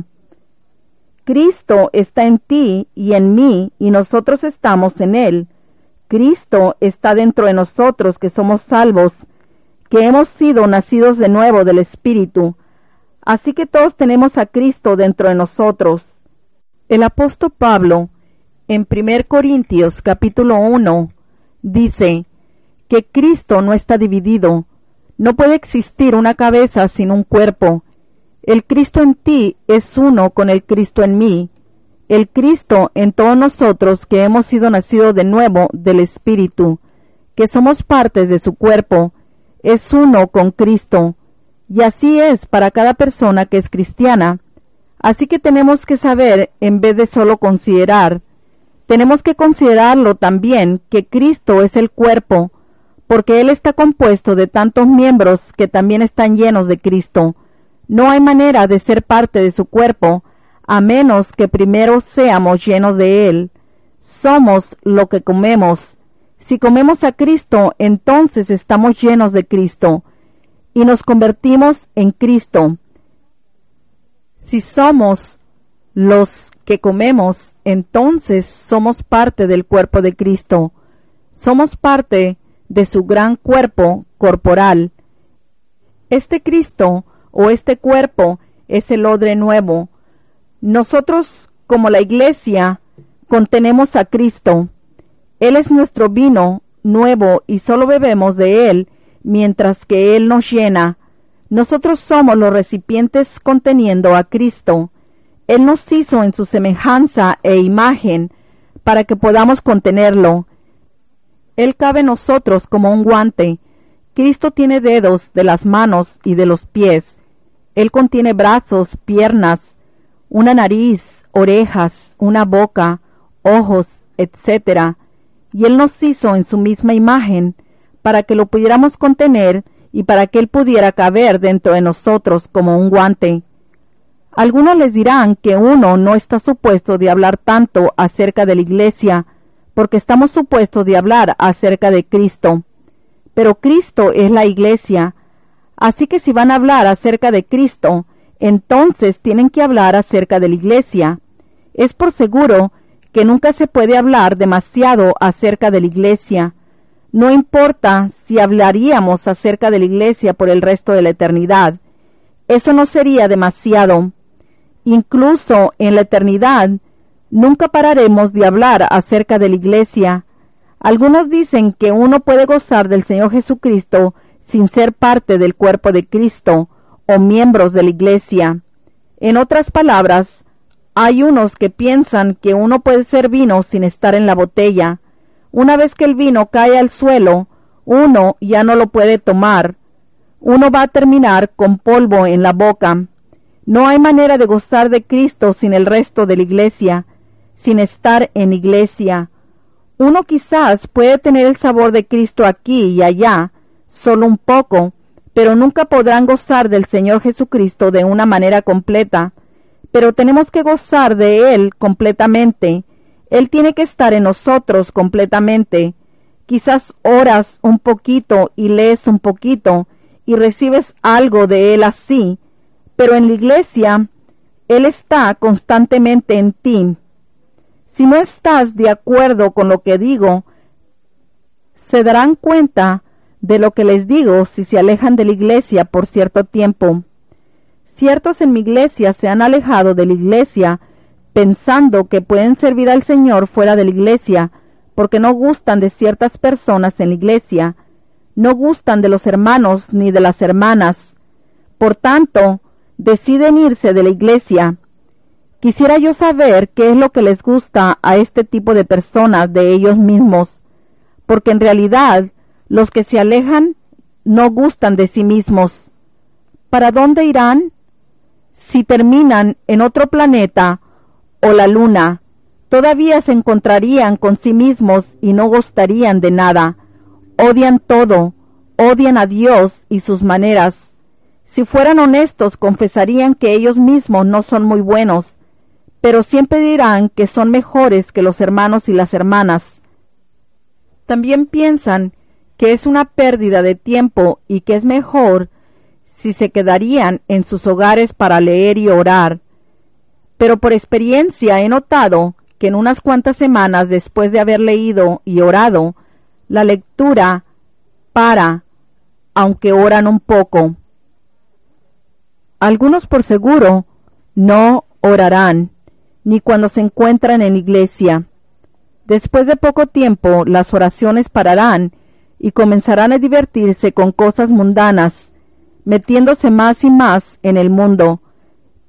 Cristo está en ti y en mí, y nosotros estamos en él. Cristo está dentro de nosotros que somos salvos, que hemos sido nacidos de nuevo del Espíritu. Así que todos tenemos a Cristo dentro de nosotros. El apóstol Pablo, en Primero Corintios capítulo uno, dice que Cristo no está dividido. No puede existir una cabeza sin un cuerpo. El Cristo en ti es uno con el Cristo en mí. El Cristo en todos nosotros que hemos sido nacidos de nuevo del Espíritu, que somos partes de su cuerpo, es uno con Cristo. Y así es para cada persona que es cristiana. Así que tenemos que saber, en vez de solo considerar, tenemos que considerarlo también que Cristo es el cuerpo, porque Él está compuesto de tantos miembros que también están llenos de Cristo. No hay manera de ser parte de su cuerpo, a menos que primero seamos llenos de Él. Somos lo que comemos. Si comemos a Cristo, entonces estamos llenos de Cristo, y nos convertimos en Cristo. Si somos los que comemos, entonces somos parte del cuerpo de Cristo. Somos parte de su gran cuerpo corporal. Este Cristo o este cuerpo es el odre nuevo. Nosotros, como la Iglesia, contenemos a Cristo. Él es nuestro vino nuevo y solo bebemos de Él mientras que Él nos llena. Nosotros somos los recipientes conteniendo a Cristo. Él nos hizo en su semejanza e imagen para que podamos contenerlo. Él cabe en nosotros como un guante. Cristo tiene dedos de las manos y de los pies. Él contiene brazos, piernas, una nariz, orejas, una boca, ojos, etcétera. Y Él nos hizo en su misma imagen para que lo pudiéramos contener y para que Él pudiera caber dentro de nosotros como un guante. Algunos les dirán que uno no está supuesto de hablar tanto acerca de la Iglesia, porque estamos supuestos de hablar acerca de Cristo. Pero Cristo es la Iglesia, así que si van a hablar acerca de Cristo, entonces tienen que hablar acerca de la Iglesia. Es por seguro que nunca se puede hablar demasiado acerca de la Iglesia. No importa si hablaríamos acerca de la Iglesia por el resto de la eternidad. Eso no sería demasiado. Incluso en la eternidad, nunca pararemos de hablar acerca de la Iglesia. Algunos dicen que uno puede gozar del Señor Jesucristo sin ser parte del cuerpo de Cristo o miembros de la Iglesia. En otras palabras, hay unos que piensan que uno puede ser vino sin estar en la botella. Una vez que el vino cae al suelo, uno ya no lo puede tomar. Uno va a terminar con polvo en la boca. No hay manera de gozar de Cristo sin el resto de la Iglesia, sin estar en Iglesia. Uno quizás puede tener el sabor de Cristo aquí y allá, solo un poco, pero nunca podrán gozar del Señor Jesucristo de una manera completa. Pero tenemos que gozar de Él completamente. Él tiene que estar en nosotros completamente. Quizás oras un poquito y lees un poquito y recibes algo de Él así, pero en la Iglesia Él está constantemente en ti. Si no estás de acuerdo con lo que digo, se darán cuenta de lo que les digo si se alejan de la Iglesia por cierto tiempo. Ciertos en mi Iglesia se han alejado de la Iglesia pensando que pueden servir al Señor fuera de la Iglesia, porque no gustan de ciertas personas en la Iglesia, no gustan de los hermanos ni de las hermanas. Por tanto, deciden irse de la Iglesia. Quisiera yo saber qué es lo que les gusta a este tipo de personas de ellos mismos, porque en realidad los que se alejan no gustan de sí mismos. ¿Para dónde irán? Si terminan en otro planeta o la luna, todavía se encontrarían con sí mismos y no gustarían de nada. Odian todo, odian a Dios y sus maneras. Si fueran honestos, confesarían que ellos mismos no son muy buenos, pero siempre dirán que son mejores que los hermanos y las hermanas. También piensan que es una pérdida de tiempo y que es mejor si se quedarían en sus hogares para leer y orar. Pero por experiencia he notado que en unas cuantas semanas después de haber leído y orado, la lectura para, aunque oran un poco. Algunos por seguro no orarán, ni cuando se encuentran en iglesia. Después de poco tiempo las oraciones pararán y comenzarán a divertirse con cosas mundanas, metiéndose más y más en el mundo,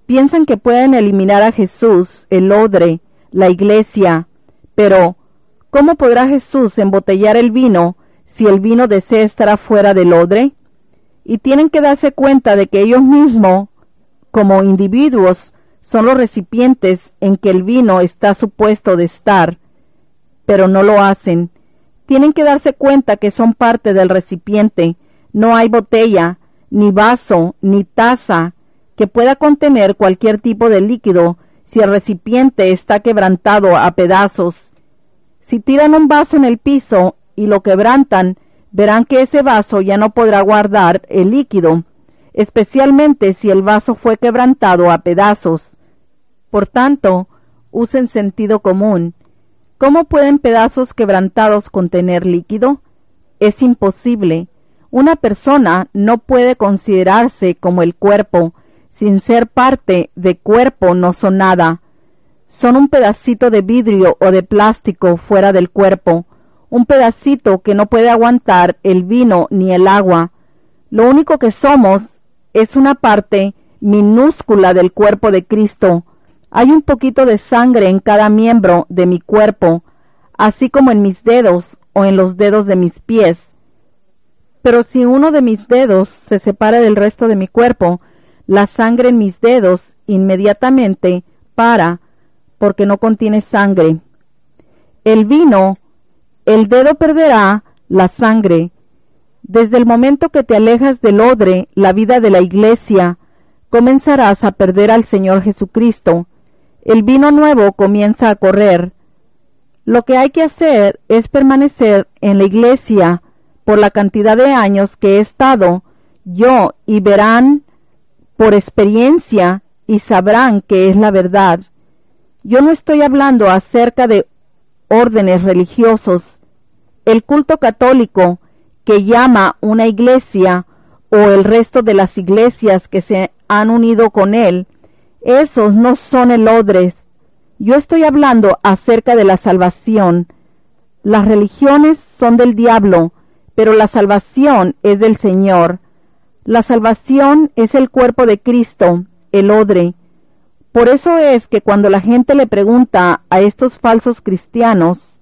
Piensan que pueden eliminar a Jesús, el odre, la iglesia, pero ¿cómo podrá Jesús embotellar el vino si el vino desea estar afuera del odre? Y tienen que darse cuenta de que ellos mismos, como individuos, son los recipientes en que el vino está supuesto de estar, pero no lo hacen. Tienen que darse cuenta que son parte del recipiente. No hay botella, ni vaso, ni taza que pueda contener cualquier tipo de líquido si el recipiente está quebrantado a pedazos. Si tiran un vaso en el piso y lo quebrantan, verán que ese vaso ya no podrá guardar el líquido, especialmente si el vaso fue quebrantado a pedazos. Por tanto, usen sentido común. ¿Cómo pueden pedazos quebrantados contener líquido? Es imposible. Una persona no puede considerarse como el cuerpo. Sin ser parte de cuerpo no son nada. Son un pedacito de vidrio o de plástico fuera del cuerpo, un pedacito que no puede aguantar el vino ni el agua. Lo único que somos es una parte minúscula del cuerpo de Cristo. Hay un poquito de sangre en cada miembro de mi cuerpo, así como en mis dedos o en los dedos de mis pies. Pero si uno de mis dedos se separa del resto de mi cuerpo, la sangre en mis dedos inmediatamente para, porque no contiene sangre. El vino, el dedo perderá la sangre. Desde el momento que te alejas del odre, la vida de la iglesia, comenzarás a perder al Señor Jesucristo. El vino nuevo comienza a correr. Lo que hay que hacer es permanecer en la iglesia por la cantidad de años que he estado yo, y verán por experiencia y sabrán que es la verdad. Yo no estoy hablando acerca de órdenes religiosos. El culto católico, que llama una iglesia, o el resto de las iglesias que se han unido con él, esos no son el odres. Yo estoy hablando acerca de la salvación. Las religiones son del diablo, pero la salvación es del Señor. La salvación es el cuerpo de Cristo, el odre. Por eso es que cuando la gente le pregunta a estos falsos cristianos,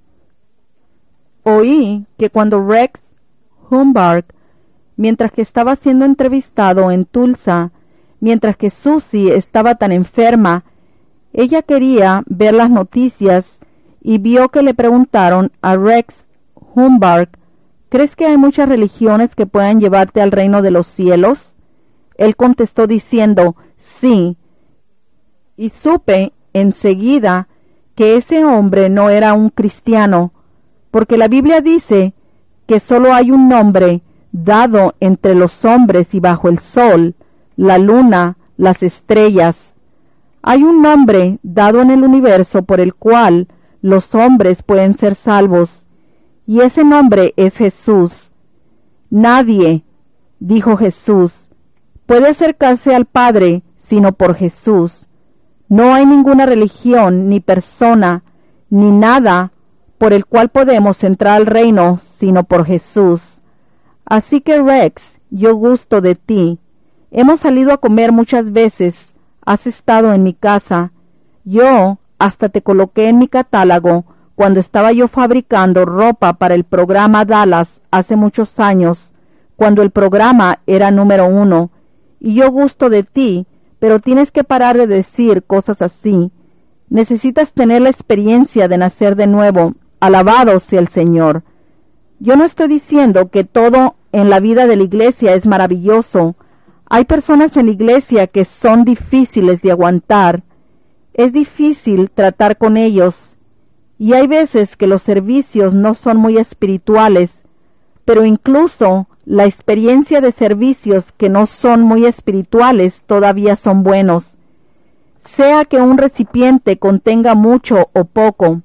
oí que cuando Rex Humbard, mientras que estaba siendo entrevistado en Tulsa, mientras que Susie estaba tan enferma, ella quería ver las noticias y vio que le preguntaron a Rex Humbard, ¿crees que hay muchas religiones que puedan llevarte al reino de los cielos? Él contestó diciendo, sí. Y supe enseguida que ese hombre no era un cristiano, porque la Biblia dice que solo hay un nombre dado entre los hombres y bajo el sol, la luna, las estrellas. Hay un nombre dado en el universo por el cual los hombres pueden ser salvos, y ese nombre es Jesús. Nadie, dijo Jesús, puede acercarse al Padre sino por Jesús. No hay ninguna religión, ni persona, ni nada por el cual podemos entrar al reino sino por Jesús. Así que Rex, yo gusto de ti. Hemos salido a comer muchas veces, has estado en mi casa. Yo hasta te coloqué en mi catálogo cuando estaba yo fabricando ropa para el programa Dallas hace muchos años, cuando el programa era número uno. Y yo gusto de ti, pero tienes que parar de decir cosas así. Necesitas tener la experiencia de nacer de nuevo. Alabado sea el Señor. Yo no estoy diciendo que todo en la vida de la iglesia es maravilloso. Hay personas en la iglesia que son difíciles de aguantar. Es difícil tratar con ellos. Y hay veces que los servicios no son muy espirituales, pero incluso la experiencia de servicios que no son muy espirituales todavía son buenos, sea que un recipiente contenga mucho o poco.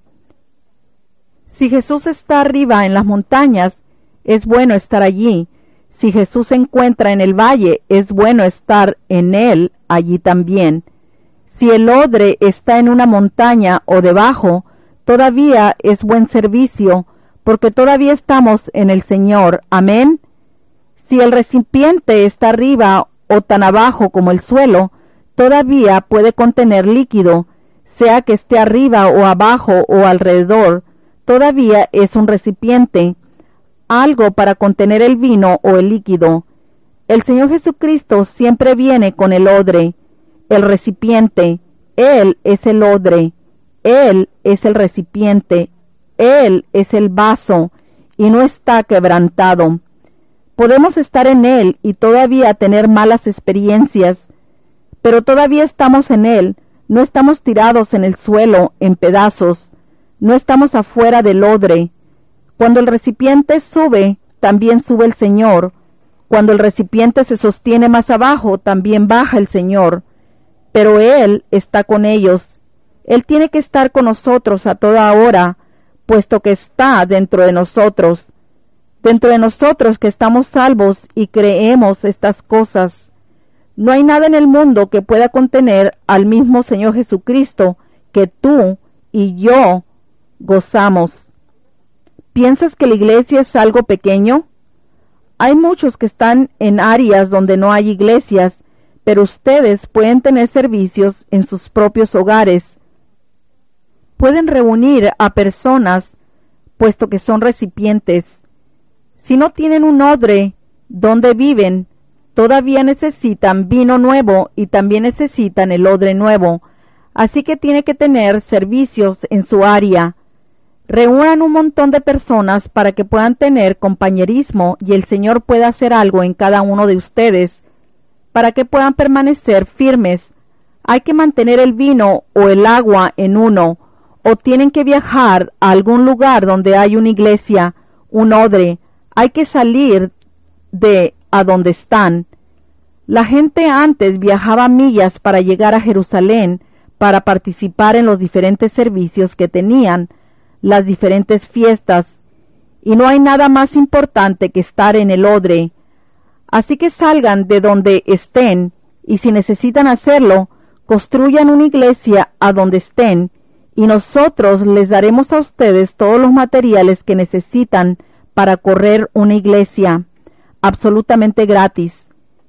Si Jesús está arriba en las montañas, es bueno estar allí. Si Jesús se encuentra en el valle, es bueno estar en él allí también. Si el odre está en una montaña o debajo, todavía es buen servicio, porque todavía estamos en el Señor. Amén. Si el recipiente está arriba o tan abajo como el suelo, todavía puede contener líquido, sea que esté arriba o abajo o alrededor, todavía es un recipiente, algo para contener el vino o el líquido. El Señor Jesucristo siempre viene con el odre, el recipiente. Él es el odre, Él es el recipiente, Él es el vaso, y no está quebrantado. Podemos estar en Él y todavía tener malas experiencias, pero todavía estamos en Él, no estamos tirados en el suelo, en pedazos, no estamos afuera del odre. Cuando el recipiente sube, también sube el Señor. Cuando el recipiente se sostiene más abajo, también baja el Señor. Pero Él está con ellos. Él tiene que estar con nosotros a toda hora, puesto que está dentro de nosotros. Dentro de nosotros que estamos salvos y creemos estas cosas. No hay nada en el mundo que pueda contener al mismo Señor Jesucristo que tú y yo gozamos. ¿Piensas que la iglesia es algo pequeño? Hay muchos que están en áreas donde no hay iglesias, pero ustedes pueden tener servicios en sus propios hogares. Pueden reunir a personas, puesto que son recipientes. Si no tienen un odre donde viven, todavía necesitan vino nuevo y también necesitan el odre nuevo. Así que tiene que tener servicios en su área. Reúnan un montón de personas para que puedan tener compañerismo y el Señor pueda hacer algo en cada uno de ustedes, para que puedan permanecer firmes. Hay que mantener el vino o el agua en uno, o tienen que viajar a algún lugar donde hay una iglesia, un odre. Hay que salir de a donde están. La gente antes viajaba millas para llegar a Jerusalén, para participar en los diferentes servicios que tenían, las diferentes fiestas, y no hay nada más importante que estar en el odre. Así que salgan de donde estén, y si necesitan hacerlo, construyan una iglesia a donde estén, y nosotros les daremos a ustedes todos los materiales que necesitan para correr una iglesia, absolutamente gratis.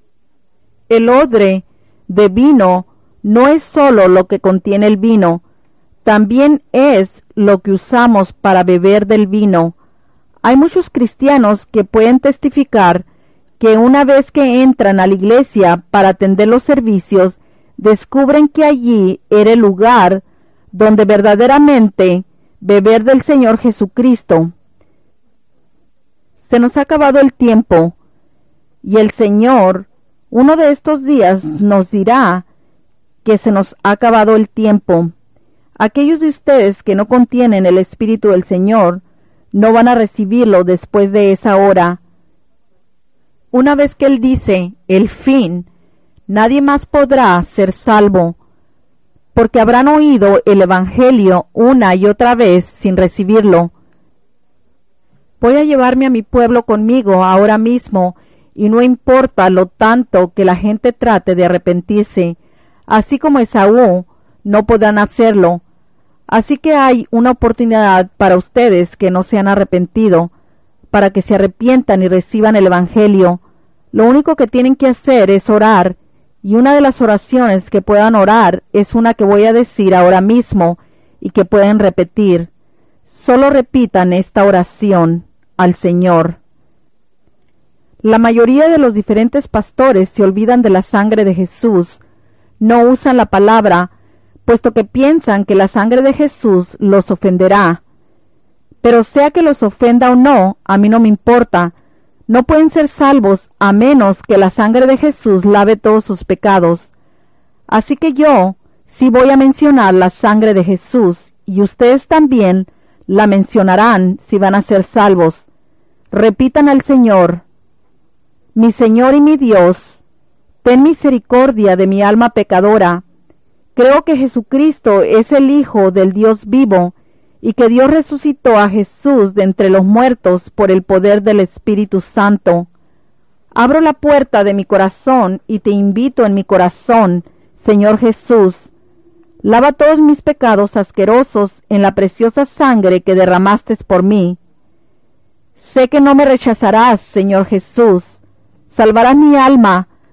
El odre de vino no es solo lo que contiene el vino, también es lo que usamos para beber del vino. Hay muchos cristianos que pueden testificar que una vez que entran a la iglesia para atender los servicios, descubren que allí era el lugar donde verdaderamente beber del Señor Jesucristo. Se nos ha acabado el tiempo y el Señor uno de estos días nos dirá que se nos ha acabado el tiempo. Aquellos de ustedes que no contienen el Espíritu del Señor no van a recibirlo después de esa hora. Una vez que Él dice el fin, nadie más podrá ser salvo, porque habrán oído el Evangelio una y otra vez sin recibirlo. Voy a llevarme a mi pueblo conmigo ahora mismo, y no importa lo tanto que la gente trate de arrepentirse, así como Esaú, no podrán hacerlo. Así que hay una oportunidad para ustedes que no se han arrepentido, para que se arrepientan y reciban el Evangelio. Lo único que tienen que hacer es orar, y una de las oraciones que puedan orar es una que voy a decir ahora mismo y que pueden repetir. Solo repitan esta oración al Señor. La mayoría de los diferentes pastores se olvidan de la sangre de Jesús. No usan la palabra, puesto que piensan que la sangre de Jesús los ofenderá. Pero sea que los ofenda o no, a mí no me importa. No pueden ser salvos a menos que la sangre de Jesús lave todos sus pecados. Así que yo sí voy a mencionar la sangre de Jesús, y ustedes también la mencionarán si van a ser salvos. Repitan al Señor: Mi Señor y mi Dios, ten misericordia de mi alma pecadora. Creo que Jesucristo es el Hijo del Dios vivo, y que Dios resucitó a Jesús de entre los muertos por el poder del Espíritu Santo. Abro la puerta de mi corazón y te invito en mi corazón, Señor Jesús. Lava todos mis pecados asquerosos en la preciosa sangre que derramaste por mí. Sé que no me rechazarás, Señor Jesús. Salvarás mi alma,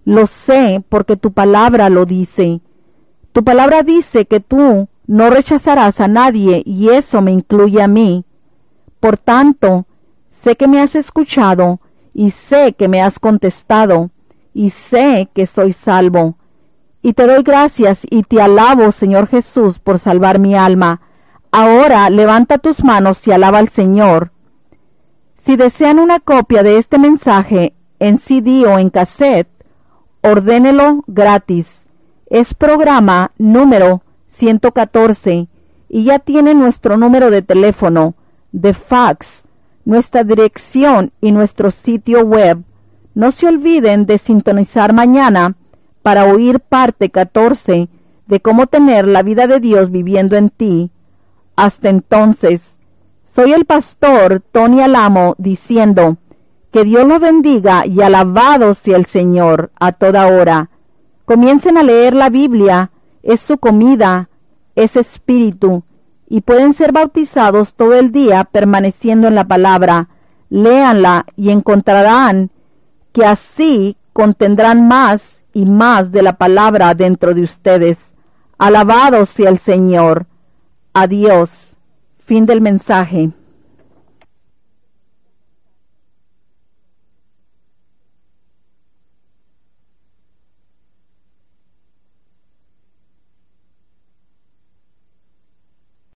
Lo sé porque tu palabra lo dice. Tu palabra dice que tú no rechazarás a nadie y eso me incluye a mí. Por tanto, sé que me has escuchado y sé que me has contestado y sé que soy salvo. Y te doy gracias y te alabo, Señor Jesús, por salvar mi alma. Ahora levanta tus manos y alaba al Señor. Si desean una copia de este mensaje en C D o en cassette, ordénelo gratis. Es programa número ciento catorce y ya tiene nuestro número de teléfono, de fax, nuestra dirección y nuestro sitio web. No se olviden de sintonizar mañana para oír parte catorce de cómo tener la vida de Dios viviendo en ti. Hasta entonces, soy el pastor Tony Alamo diciendo que Dios los bendiga y alabado sea el Señor a toda hora. Comiencen a leer la Biblia, es su comida, es espíritu, y pueden ser bautizados todo el día permaneciendo en la palabra. Léanla y encontrarán que así contendrán más y más de la palabra dentro de ustedes. Alabado sea el Señor. Adiós. Fin del mensaje.